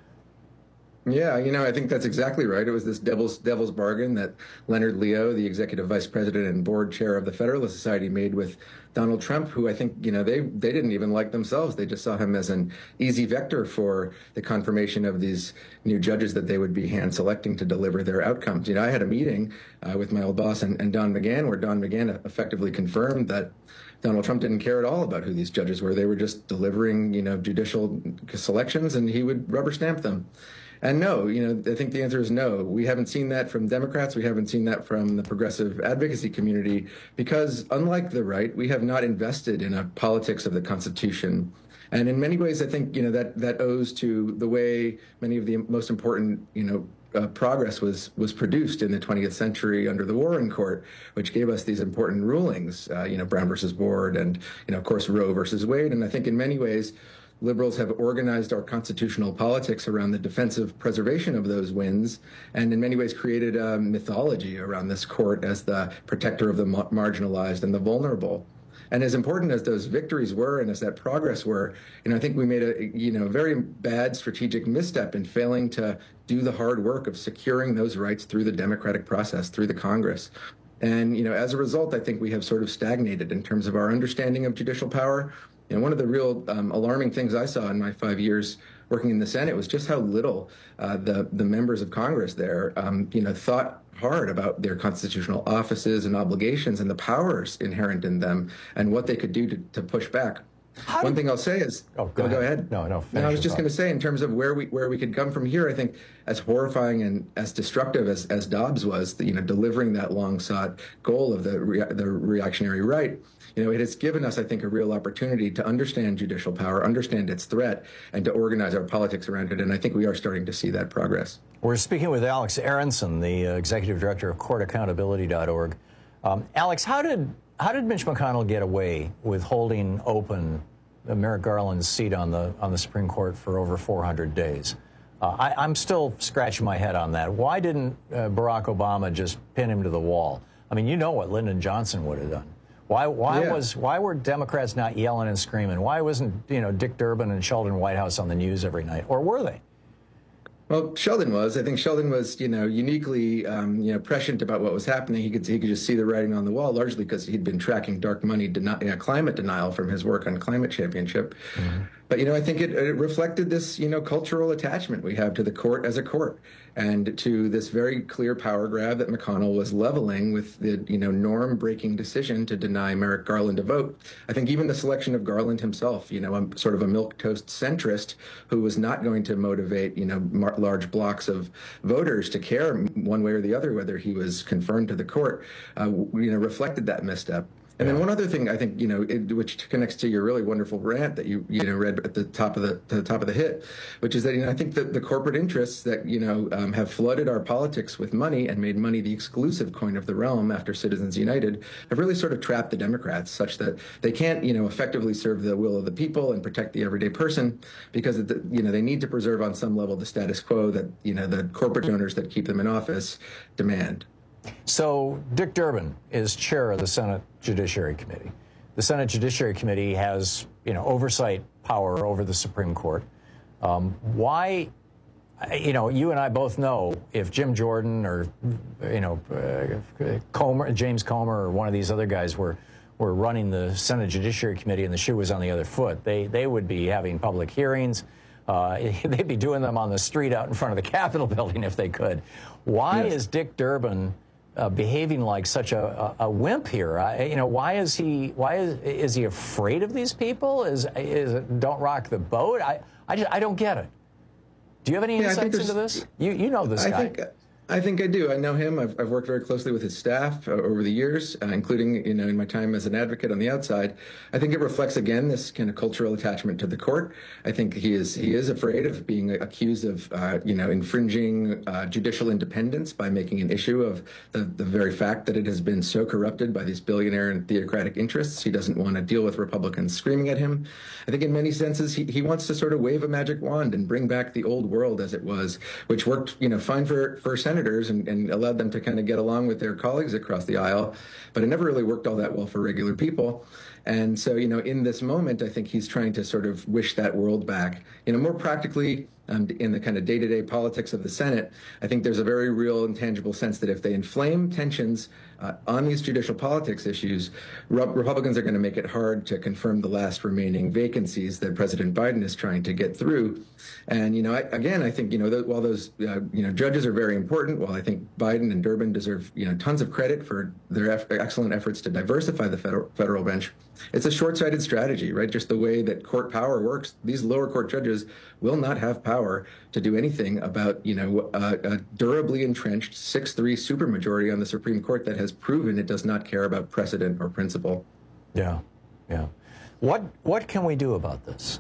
Yeah, you know, I think that's exactly right. It was this devil's devil's bargain that Leonard Leo, the executive vice president and board chair of the Federalist Society, made with Donald Trump, who I think, you know, they they didn't even like themselves. They just saw him as an easy vector for the confirmation of these new judges that they would be hand selecting to deliver their outcomes. You know, I had a meeting uh, with my old boss and, and Don McGahn, where Don McGahn effectively confirmed that Donald Trump didn't care at all about who these judges were. They were just delivering, you know, judicial selections, and he would rubber stamp them. And no, you know, I think the answer is no. We haven't seen that from Democrats. We haven't seen that from the progressive advocacy community because, unlike the right, we have not invested in a politics of the Constitution. And in many ways, I think, you know, that that owes to the way many of the most important, you know, uh, progress was was produced in the twentieth century under the Warren Court, which gave us these important rulings, uh, you know, Brown versus Board and, you know, of course, Roe versus Wade. And I think in many ways, liberals have organized our constitutional politics around the defensive preservation of those wins, and in many ways created a mythology around this court as the protector of the marginalized and the vulnerable. And as important as those victories were, and as that progress were, you know, I think we made a, you know, very bad strategic misstep in failing to do the hard work of securing those rights through the democratic process, through the Congress. And, you know, as a result, I think we have sort of stagnated in terms of our understanding of judicial power. And one of the real um, alarming things I saw in my five years working in the Senate was just how little uh, the the members of Congress there, um, you know, thought hard about their constitutional offices and obligations and the powers inherent in them and what they could do to, to push back. How One did... thing I'll say is, oh, go, oh, ahead. go ahead. No, no. no I was just going to say, in terms of where we where we could come from here, I think as horrifying and as destructive as, as Dobbs was, you know, delivering that long-sought goal of the rea- the reactionary right, you know, it has given us, I think, a real opportunity to understand judicial power, understand its threat, and to organize our politics around it. And I think we are starting to see that progress. We're speaking with Alex Aronson, the uh, executive director of court accountability dot org. Um, Alex, how did how did Mitch McConnell get away with holding open Merrick Garland's seat on the on the Supreme Court for over four hundred days? Uh, I, I'm still scratching my head on that. Why didn't uh, Barack Obama just pin him to the wall? I mean, you know what Lyndon Johnson would have done. Why why yeah. was why were Democrats not yelling and screaming? Why wasn't, you know, Dick Durbin and Sheldon Whitehouse on the news every night? Or were they? Well, Sheldon was. I think Sheldon was, you know, uniquely, um, you know, prescient about what was happening. He could he could just see the writing on the wall, largely because he'd been tracking dark money deni- you know, climate denial from his work on Climate Championship. Mm-hmm. But, you know, I think it, it reflected this, you know, cultural attachment we have to the court as a court and to this very clear power grab that McConnell was leveling with the, you know, norm-breaking decision to deny Merrick Garland a vote. I think even the selection of Garland himself, you know, a, sort of a milquetoast centrist who was not going to motivate, you know, mar- large blocks of voters to care one way or the other whether he was confirmed to the court, uh, you know, reflected that misstep. And then one other thing I think, you know, it, which connects to your really wonderful rant that you, you know, read at the top of the to the top of the hit, which is that, you know, I think that the corporate interests that, you know, um, have flooded our politics with money and made money the exclusive coin of the realm after Citizens United have really sort of trapped the Democrats such that they can't, you know, effectively serve the will of the people and protect the everyday person because, the, you know, they need to preserve on some level the status quo that, you know, the corporate owners that keep them in office demand. So Dick Durbin is chair of the Senate Judiciary Committee. The Senate Judiciary Committee has, you know, oversight power over the Supreme Court. Um, why, you know, you and I both know if Jim Jordan or, you know, uh, Comer, James Comer or one of these other guys were were running the Senate Judiciary Committee and the shoe was on the other foot, they they would be having public hearings. Uh, they'd be doing them on the street out in front of the Capitol building if they could. Why yes. is Dick Durbin Uh, behaving like such a, a, a wimp here? I, you know, why is he? Why is is he afraid of these people? Is is it, don't rock the boat? I I, just, I don't get it. Do you have any yeah, insights into this? You you know this I guy. Think, I think I do. I know him. I've, I've worked very closely with his staff uh, over the years, uh, including, you know, in my time as an advocate on the outside. I think it reflects, again, this kind of cultural attachment to the court. I think he is he is afraid of being accused of, uh, you know, infringing uh, judicial independence by making an issue of the, the very fact that it has been so corrupted by these billionaire and theocratic interests. He doesn't want to deal with Republicans screaming at him. I think in many senses, he, he wants to sort of wave a magic wand and bring back the old world as it was, which worked, you know, fine for, for senators. And, and allowed them to kind of get along with their colleagues across the aisle, but it never really worked all that well for regular people. And so, you know, in this moment, I think he's trying to sort of wish that world back. You know, more practically, um, in the kind of day-to-day politics of the Senate, I think there's a very real and tangible sense that if they inflame tensions uh, on these judicial politics issues, Re- Republicans are going to make it hard to confirm the last remaining vacancies that President Biden is trying to get through. And, you know, I, again, I think, you know, th- while those, uh, you know, judges are very important, while I think Biden and Durbin deserve, you know, tons of credit for their eff- excellent efforts to diversify the federal, federal bench, it's a short-sighted strategy, right? Just the way that court power works. These lower court judges will not have power to do anything about, you know, a, a durably entrenched six three supermajority on the Supreme Court that has proven it does not care about precedent or principle. Yeah, yeah. What what can we do about this?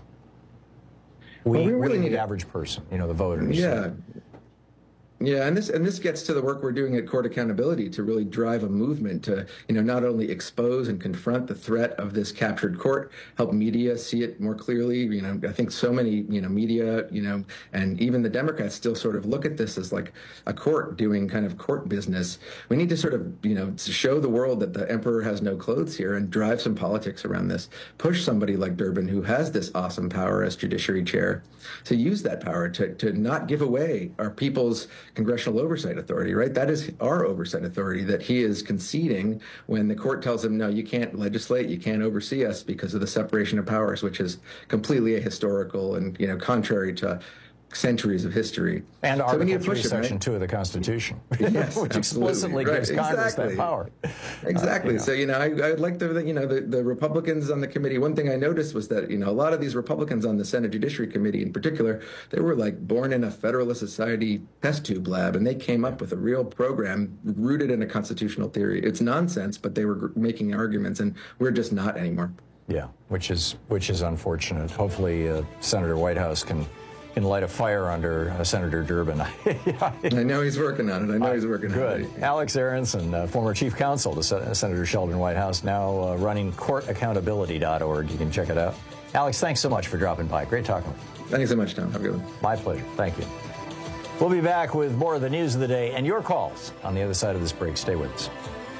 We, well, we really, really need the average person, you know, the voters. Yeah. Yeah, and this and this gets to the work we're doing at Court Accountability to really drive a movement to, you know, not only expose and confront the threat of this captured court, help media see it more clearly. You know, I think so many, you know, media, you know, and even the Democrats still sort of look at this as like a court doing kind of court business. We need to sort of, you know, show the world that the emperor has no clothes here and drive some politics around this. Push somebody like Durbin, who has this awesome power as judiciary chair, to use that power to, to not give away our people's congressional oversight authority, right? That is our oversight authority that he is conceding when the court tells him, no, you can't legislate, you can't oversee us because of the separation of powers, which is completely ahistorical and, you know, contrary to centuries of history. And so Article three, it, Section right? two of the Constitution, yes, which explicitly right, gives Congress exactly. that power. Exactly. Uh, you know. So, you know, I, I'd like to, you know, the, the Republicans on the committee, one thing I noticed was that, you know, a lot of these Republicans on the Senate Judiciary Committee in particular, they were like born in a Federalist Society test tube lab, and they came up with a real program rooted in a constitutional theory. It's nonsense, but they were making arguments, and we're just not anymore. Yeah, which is which is unfortunate. Hopefully, uh, Senator Whitehouse can can light a fire under uh, Senator Durbin. I know he's working on it. I know he's working Good. on it. Good. Alex Aronson, uh, former chief counsel to Sen- Senator Sheldon Whitehouse, now uh, running court accountability dot org. You can check it out. Alex, thanks so much for dropping by. Great talking with you. Thanks so much, Tom. Have a good one. My pleasure. Thank you. We'll be back with more of the news of the day and your calls on the other side of this break. Stay with us.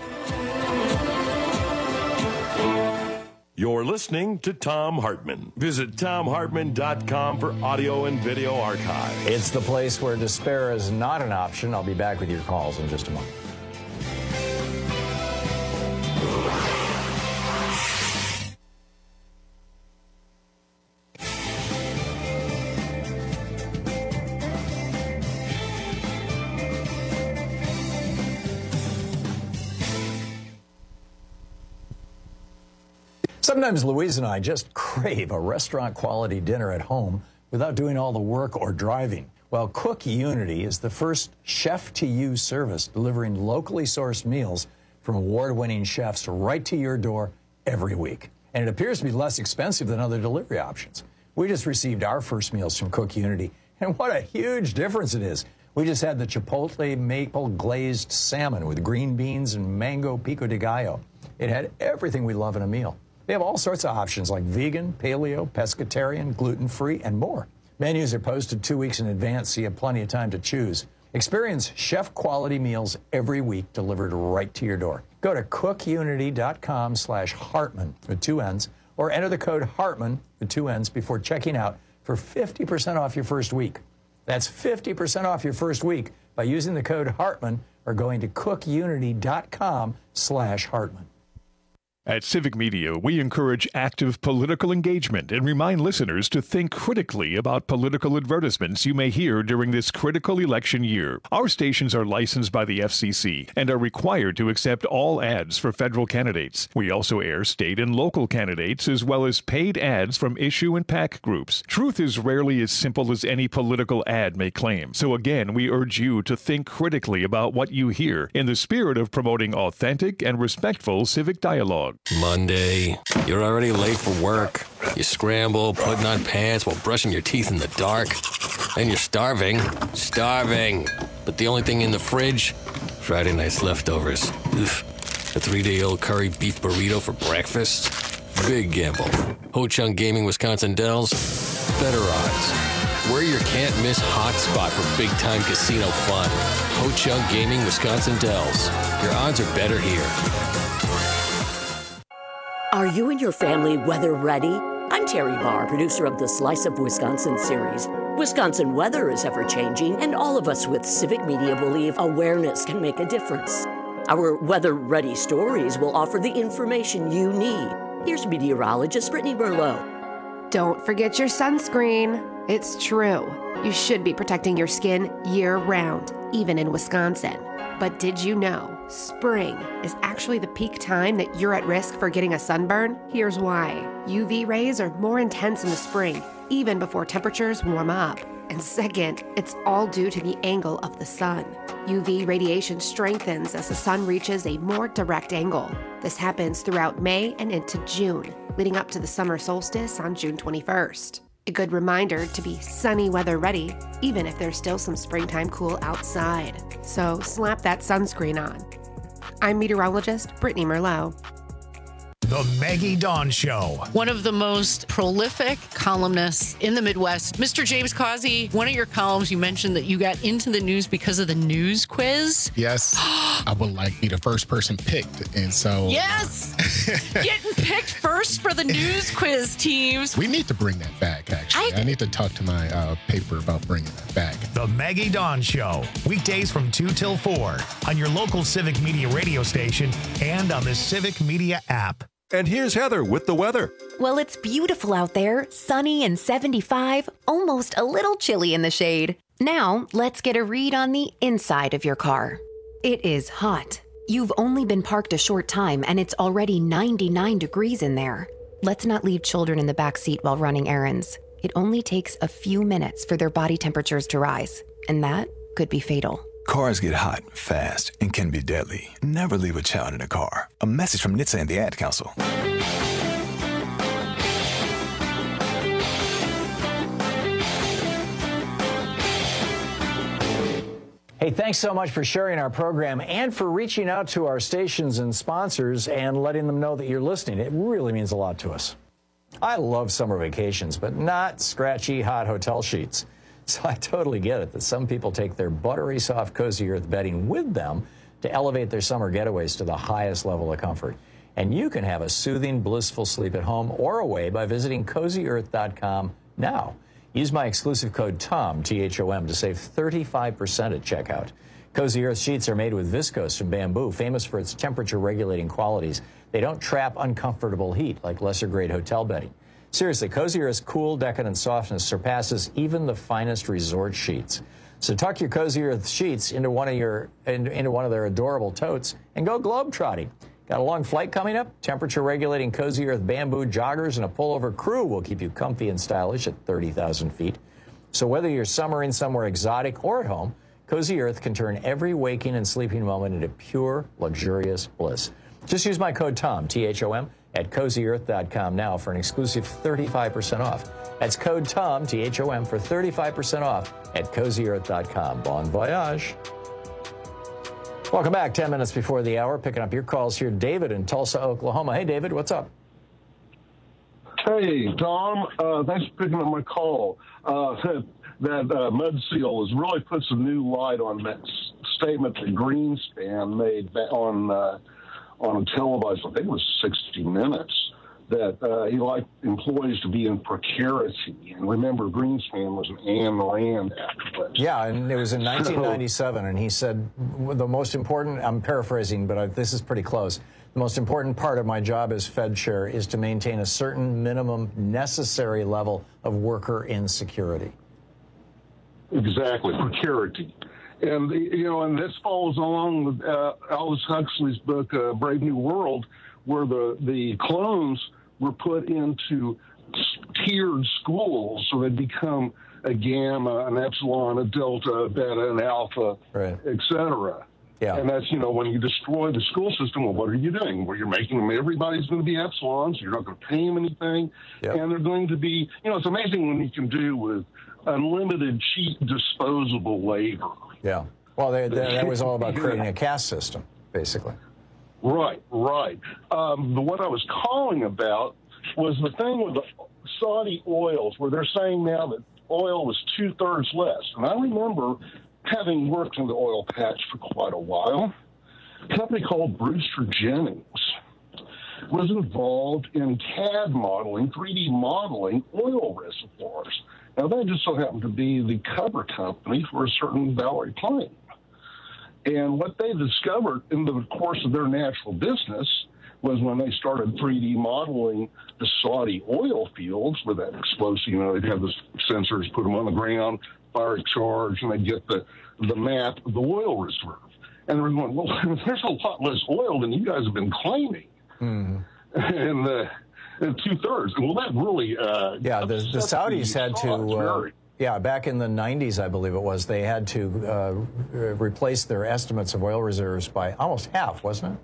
You're listening to Thom Hartmann. Visit Thom Hartmann dot com for audio and video archive. It's the place where despair is not an option. I'll be back with your calls in just a moment. Sometimes Louise and I just crave a restaurant-quality dinner at home without doing all the work or driving. Well, Cook Unity is the first chef-to-you service delivering locally sourced meals from award-winning chefs right to your door every week. And it appears to be less expensive than other delivery options. We just received our first meals from Cook Unity, and what a huge difference it is. We just had the Chipotle maple glazed salmon with green beans and mango pico de gallo. It had everything we love in a meal. They have all sorts of options like vegan, paleo, pescatarian, gluten-free, and more. Menus are posted two weeks in advance, so you have plenty of time to choose. Experience chef-quality meals every week delivered right to your door. Go to cook unity dot com slash Hartmann with two N's, or enter the code Hartmann with two N's before checking out for fifty percent off your first week. That's fifty percent off your first week by using the code Hartmann or going to cook unity dot com slash Hartmann. At Civic Media, we encourage active political engagement and remind listeners to think critically about political advertisements you may hear during this critical election year. Our stations are licensed by the F C C and are required to accept all ads for federal candidates. We also air state and local candidates as well as paid ads from issue and PAC groups. Truth is rarely as simple as any political ad may claim. So again, we urge you to think critically about what you hear in the spirit of promoting authentic and respectful civic dialogue. Monday. You're already late for work. You scramble, putting on pants while brushing your teeth in the dark. Then you're starving. Starving. But the only thing in the fridge? Friday night's leftovers. Oof. A three-day-old curry beef burrito for breakfast? Big gamble. Ho Chung Gaming Wisconsin Dells? Better odds. We're your can't-miss hotspot for big-time casino fun. Ho Chung Gaming Wisconsin Dells. Your odds are better here. Are you and your family weather ready? I'm Terry Barr, producer of the Slice of Wisconsin series. Wisconsin weather is ever-changing, and all of us with Civic Media believe awareness can make a difference. Our weather-ready stories will offer the information you need. Here's meteorologist Brittany Merlot. Don't forget your sunscreen. It's true. You should be protecting your skin year-round, even in Wisconsin. But did you know spring is actually the peak time that you're at risk for getting a sunburn? Here's why. U V rays are more intense in the spring, even before temperatures warm up. And second, it's all due to the angle of the sun. U V radiation strengthens as the sun reaches a more direct angle. This happens throughout May and into June, leading up to the summer solstice on June twenty-first. A good reminder to be sunny weather ready, even if there's still some springtime cool outside. So slap that sunscreen on. I'm meteorologist Brittany Merlot. The Maggie Dawn Show. One of the most prolific columnists in the Midwest, Mister James Causey. One of your columns, you mentioned that you got into the news because of the news quiz. Yes. I would like be the first person picked. And so. Yes! Getting picked first for the news quiz teams. We need to bring that back, actually. I, I need to talk to my uh, paper about bringing that back. The Maggie Dawn Show, weekdays from two till four on your local Civic Media radio station and on the Civic Media app. And here's Heather with the weather. Well, it's beautiful out there, sunny and seventy-five, almost a little chilly in the shade. Now, let's get a read on the inside of your car. It is hot. You've only been parked a short time and it's already ninety-nine degrees in there. Let's not leave children in the back seat while running errands. It only takes a few minutes for their body temperatures to rise, and that could be fatal. Cars get hot, fast, and can be deadly. Never leave a child in a car. A message from N H T S A and the Ad Council. Hey, thanks so much for sharing our program and for reaching out to our stations and sponsors and letting them know that you're listening. It really means a lot to us. I love summer vacations, but not scratchy, hot hotel sheets. So I totally get it that some people take their buttery soft Cozy Earth bedding with them to elevate their summer getaways to the highest level of comfort. And you can have a soothing, blissful sleep at home or away by visiting cozy earth dot com now. Use my exclusive code TOM, T H O M, to save thirty-five percent at checkout. Cozy Earth sheets are made with viscose from bamboo, famous for its temperature-regulating qualities. They don't trap uncomfortable heat like lesser-grade hotel bedding. Seriously, Cozy Earth's cool, decadent softness surpasses even the finest resort sheets. So tuck your Cozy Earth sheets into one of your into one of their adorable totes and go globetrotting. Got a long flight coming up? Temperature-regulating Cozy Earth bamboo joggers and a pullover crew will keep you comfy and stylish at thirty thousand feet. So whether you're summering somewhere exotic or at home, Cozy Earth can turn every waking and sleeping moment into pure, luxurious bliss. Just use my code TOM, T H O M, at cozy earth dot com now for an exclusive thirty-five percent off. That's code TOM, T H O M, for thirty-five percent off at cozy earth dot com. Bon voyage. Welcome back. Ten minutes before the hour. Picking up your calls here. David in Tulsa, Oklahoma. Hey, David, what's up? Hey, Tom. Uh, thanks for picking up my call. Uh, that uh, mud seal has really puts a new light on that s- statement that Greenspan made ba- on uh, on a televised, I think it was sixty minutes, that uh, he liked employees to be in precarity. And remember, Greenspan was an Ayn Rand activist. Yeah, and it was in nineteen ninety-seven, and he said, the most important, I'm paraphrasing, but I, this is pretty close, the most important part of my job as Fed chair is to maintain a certain minimum necessary level of worker insecurity. Exactly, precarity. And, you know, and this follows along with uh, Aldous Huxley's book, uh, Brave New World, where the, the clones were put into tiered schools so they'd become a gamma, an epsilon, a delta, a beta, an alpha, right, et cetera. Yeah. And that's, you know, when you destroy the school system, well, what are you doing? Well, you're making them, everybody's going to be epsilons, you're not going to pay them anything, yep. And they're going to be, you know, it's amazing what you can do with unlimited, cheap, disposable labor. Yeah. Well, they, they, that was all about creating a caste system, basically. Right, right. Um, but what I was calling about was the thing with the Saudi oils, where they're saying now that oil was two-thirds less. And I remember having worked in the oil patch for quite a while. A company called Brewster Jennings was involved in C A D modeling, three D modeling oil reservoirs. Now, they just so happened to be the cover company for a certain Valerie plane. And what they discovered in the course of their natural business was when they started three D modeling the Saudi oil fields with that explosive, you know, they'd have the sensors, put them on the ground, fire a charge, and they'd get the, the map of the oil reserve. And they're going, well, there's a lot less oil than you guys have been claiming. Mm-hmm. And uh, and two-thirds. Well, that really... Uh, yeah, the, the Saudis had to... Uh, yeah, back in the nineties, I believe it was, they had to uh, replace their estimates of oil reserves by almost half, wasn't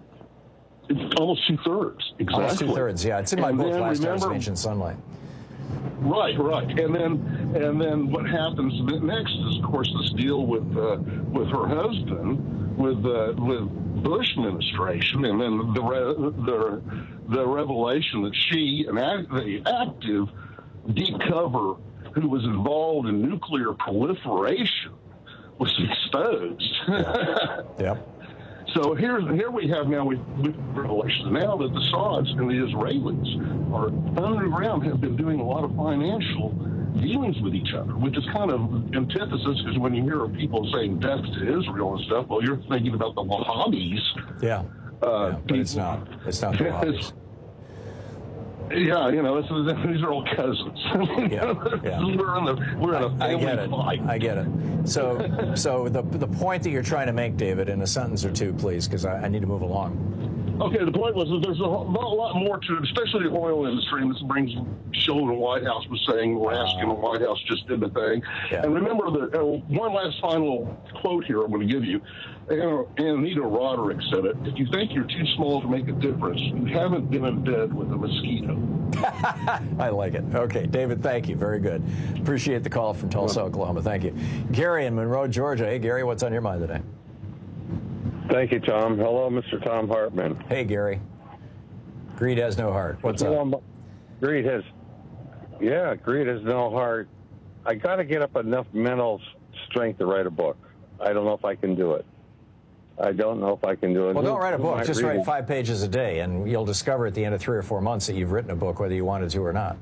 it? It's almost two-thirds, exactly. Almost two-thirds, yeah. It's in my and book, Last remember, Hours of Ancient Sunlight. Right, right. And then and then what happens next is, of course, this deal with uh, with her husband, with uh, with Bush administration, and then the re- the the revelation that she, an act- the active deep cover who was involved in nuclear proliferation, was exposed. Yep. So here, here we have now with, with relations now that the Sauds and the Israelis are underground have been doing a lot of financial dealings with each other, which is kind of antithesis, because when you hear of people saying death to Israel and stuff, well, you're thinking about the Wahhabis. Yeah, uh, yeah but it's not. It's not the Wahhabis. Yeah, you know, this is, these are all cousins. Yeah, yeah. we're in the we're in a family I get it. fight. I get it. So, so the the point that you're trying to make, David, in a sentence or two, please, because I, I need to move along. Okay, the point was that there's a, a lot more to it, especially the oil industry, and this brings Sheldon the White House was saying, Raskin and the White House just did the thing. Yeah. And remember, the uh, one last final quote here I'm going to give you. Anita Roderick said it. If you think you're too small to make a difference, you haven't been in bed with a mosquito. I like it. Okay, David, thank you. Very good. Appreciate the call from Tulsa, Oklahoma. Thank you. Gary in Monroe, Georgia. Hey, Gary, what's on your mind today? Thank you, Tom. Hello, Mister Tom Hartman. Hey, Gary. Greed has no heart. What's up? Greed has, yeah, greed has no heart. I got to get up enough mental strength to write a book. I don't know if I can do it. I don't know if I can do it. Well, don't write a book. Just reading. write five pages a day, and you'll discover at the end of three or four months that you've written a book, whether you wanted to or not.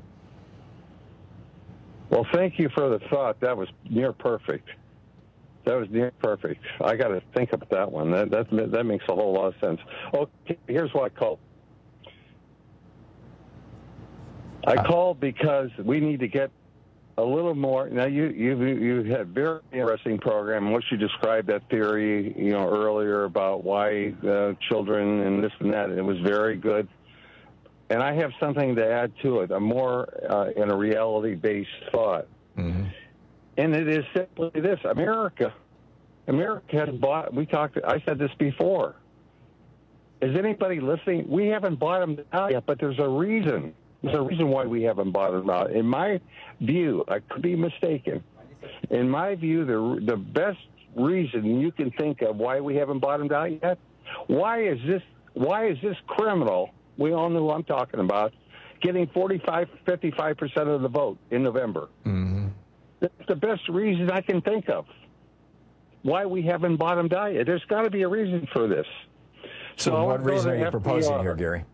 Well, thank you for the thought. That was near perfect. That was near perfect. I got to think about that one. That, that that makes a whole lot of sense. Okay, here's what I called. I called because we need to get a little more. Now, you you you had a very interesting program in which you described that theory, you know, earlier about why uh, children and this and that. It was very good. And I have something to add to it, a more uh, in a reality-based thought. Mm-hmm. And it is simply this: America, America has bought. We talked. I said this before. Is anybody listening? We haven't bottomed out yet, but there's a reason. There's a reason why we haven't bottomed out. In my view, I could be mistaken. In my view, the the best reason you can think of why we haven't bottomed out yet. Why is this? Why is this criminal? We all know who I'm talking about. Getting forty-five, fifty-five percent of the vote in November. Mm-hmm. That's the best reason I can think of why we haven't bottomed out yet. There's got to be a reason for this. So, so what reason are you F D R proposing here, Gary?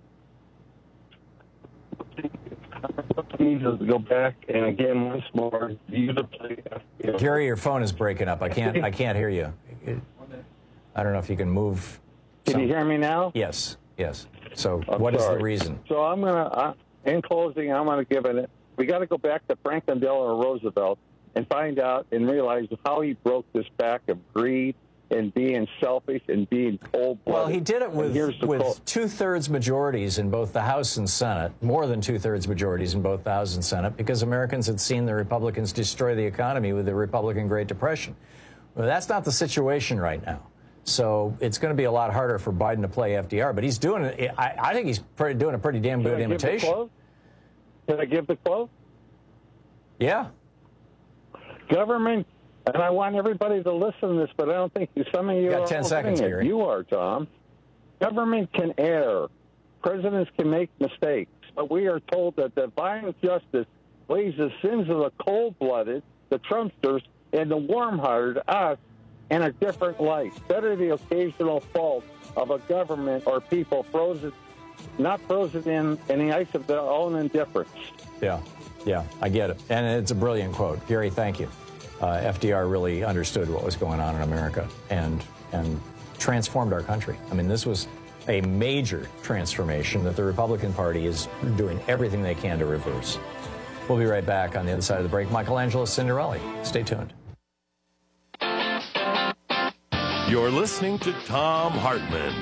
I need to go back and again once more. You play, you know. Gary, your phone is breaking up. I can't. I can't hear you. I don't know if you can move. Can some... you hear me now? Yes. Yes. So, I'm what sorry. is the reason? So, I'm gonna. Uh, in closing, I'm gonna give it. We got to go back to Franklin Delano Roosevelt and find out and realize how he broke this back of greed and being selfish and being cold-blooded. Well, he did it with, with two-thirds majorities in both the House and Senate, more than two-thirds majorities in both the House and Senate, because Americans had seen the Republicans destroy the economy with the Republican Great Depression. Well, that's not the situation right now. So it's going to be a lot harder for Biden to play F D R, but he's doing it. I, I think he's pretty, doing a pretty damn good Can imitation. Can I give the quote? Yeah. Government, and I want everybody to listen to this, but I don't think some of you, you got are ten seconds, Gary. You are, Tom. Government can err. Presidents can make mistakes, but we are told that divine justice lays the sins of the cold-blooded, the Trumpsters, and the warm-hearted, us, in a different light. Better the occasional fault of a government or people frozen, not frozen in, in the ice of their own indifference. Yeah, yeah, I get it. And it's a brilliant quote. Gary, thank you. Uh, F D R really understood what was going on in America and and transformed our country. I mean, this was a major transformation that the Republican Party is doing everything they can to reverse. We'll be right back on the other side of the break. Michelangelo Cinderelli. Stay tuned. You're listening to Tom Hartman.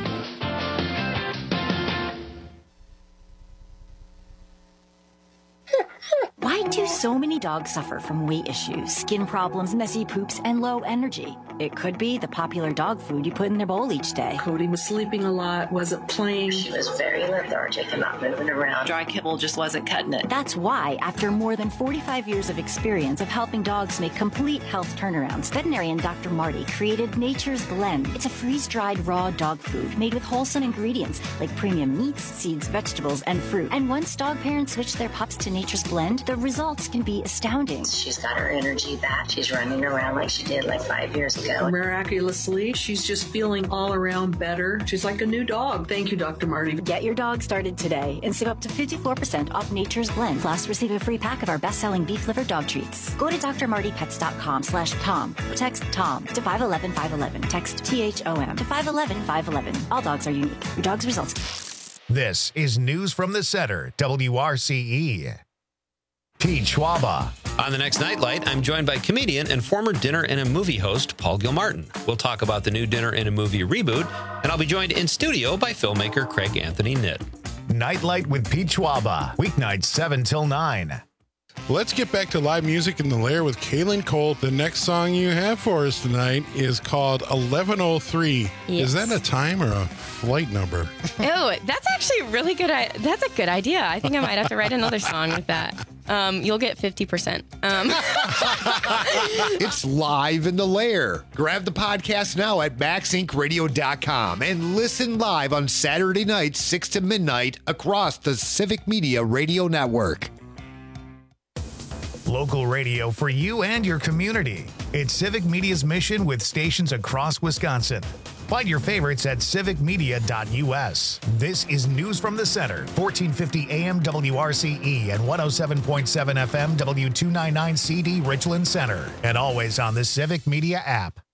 Why do so many dogs suffer from weight issues, skin problems, messy poops, and low energy? It could be the popular dog food you put in their bowl each day. Cody was sleeping a lot, wasn't playing. She was very lethargic and not moving around. Dry kibble just wasn't cutting it. That's why, after more than forty-five years of experience of helping dogs make complete health turnarounds, veterinarian Doctor Marty created Nature's Blend. It's a freeze-dried raw dog food made with wholesome ingredients like premium meats, seeds, vegetables, and fruit. And once dog parents switch their pups to Nature's Blend, the results can be astounding. She's got her energy back. She's running around like she did like five years ago. Miraculously, she's just feeling all around better. She's like a new dog. Thank you, Doctor Marty. Get your dog started today and save up to fifty-four percent off Nature's Blend. Plus, receive a free pack of our best-selling beef liver dog treats. Go to d r marty pets dot com slash Tom. Text Tom to five one one five one one. Text T H O M to five one one five one one. All dogs are unique. Your dog's results. This is News from the Center, W R C E. Pete Schwaba. On the next Nightlight, I'm joined by comedian and former Dinner and a Movie host, Paul Gilmartin. We'll talk about the new Dinner and a Movie reboot, and I'll be joined in studio by filmmaker Craig Anthony Nitt. Nightlight with Pete Schwaba, weeknights seven till nine. Let's get back to live music in the Lair with Kaylin Cole. The next song you have for us tonight is called eleven oh three. Yes. Is that a time or a flight number? Oh, that's actually a really good. I- that's a good idea. I think I might have to write another song with that. Um, you'll get fifty percent. Um. It's live in the Lair. Grab the podcast now at max inc radio dot com and listen live on Saturday nights, six to midnight, across the Civic Media Radio Network. Local radio for you and your community. It's Civic Media's mission with stations across Wisconsin. Find your favorites at civic media dot U S. This is News from the Center, fourteen fifty A M W R C E and one oh seven point seven F M W two ninety-nine C D Richland Center. And always on the Civic Media app.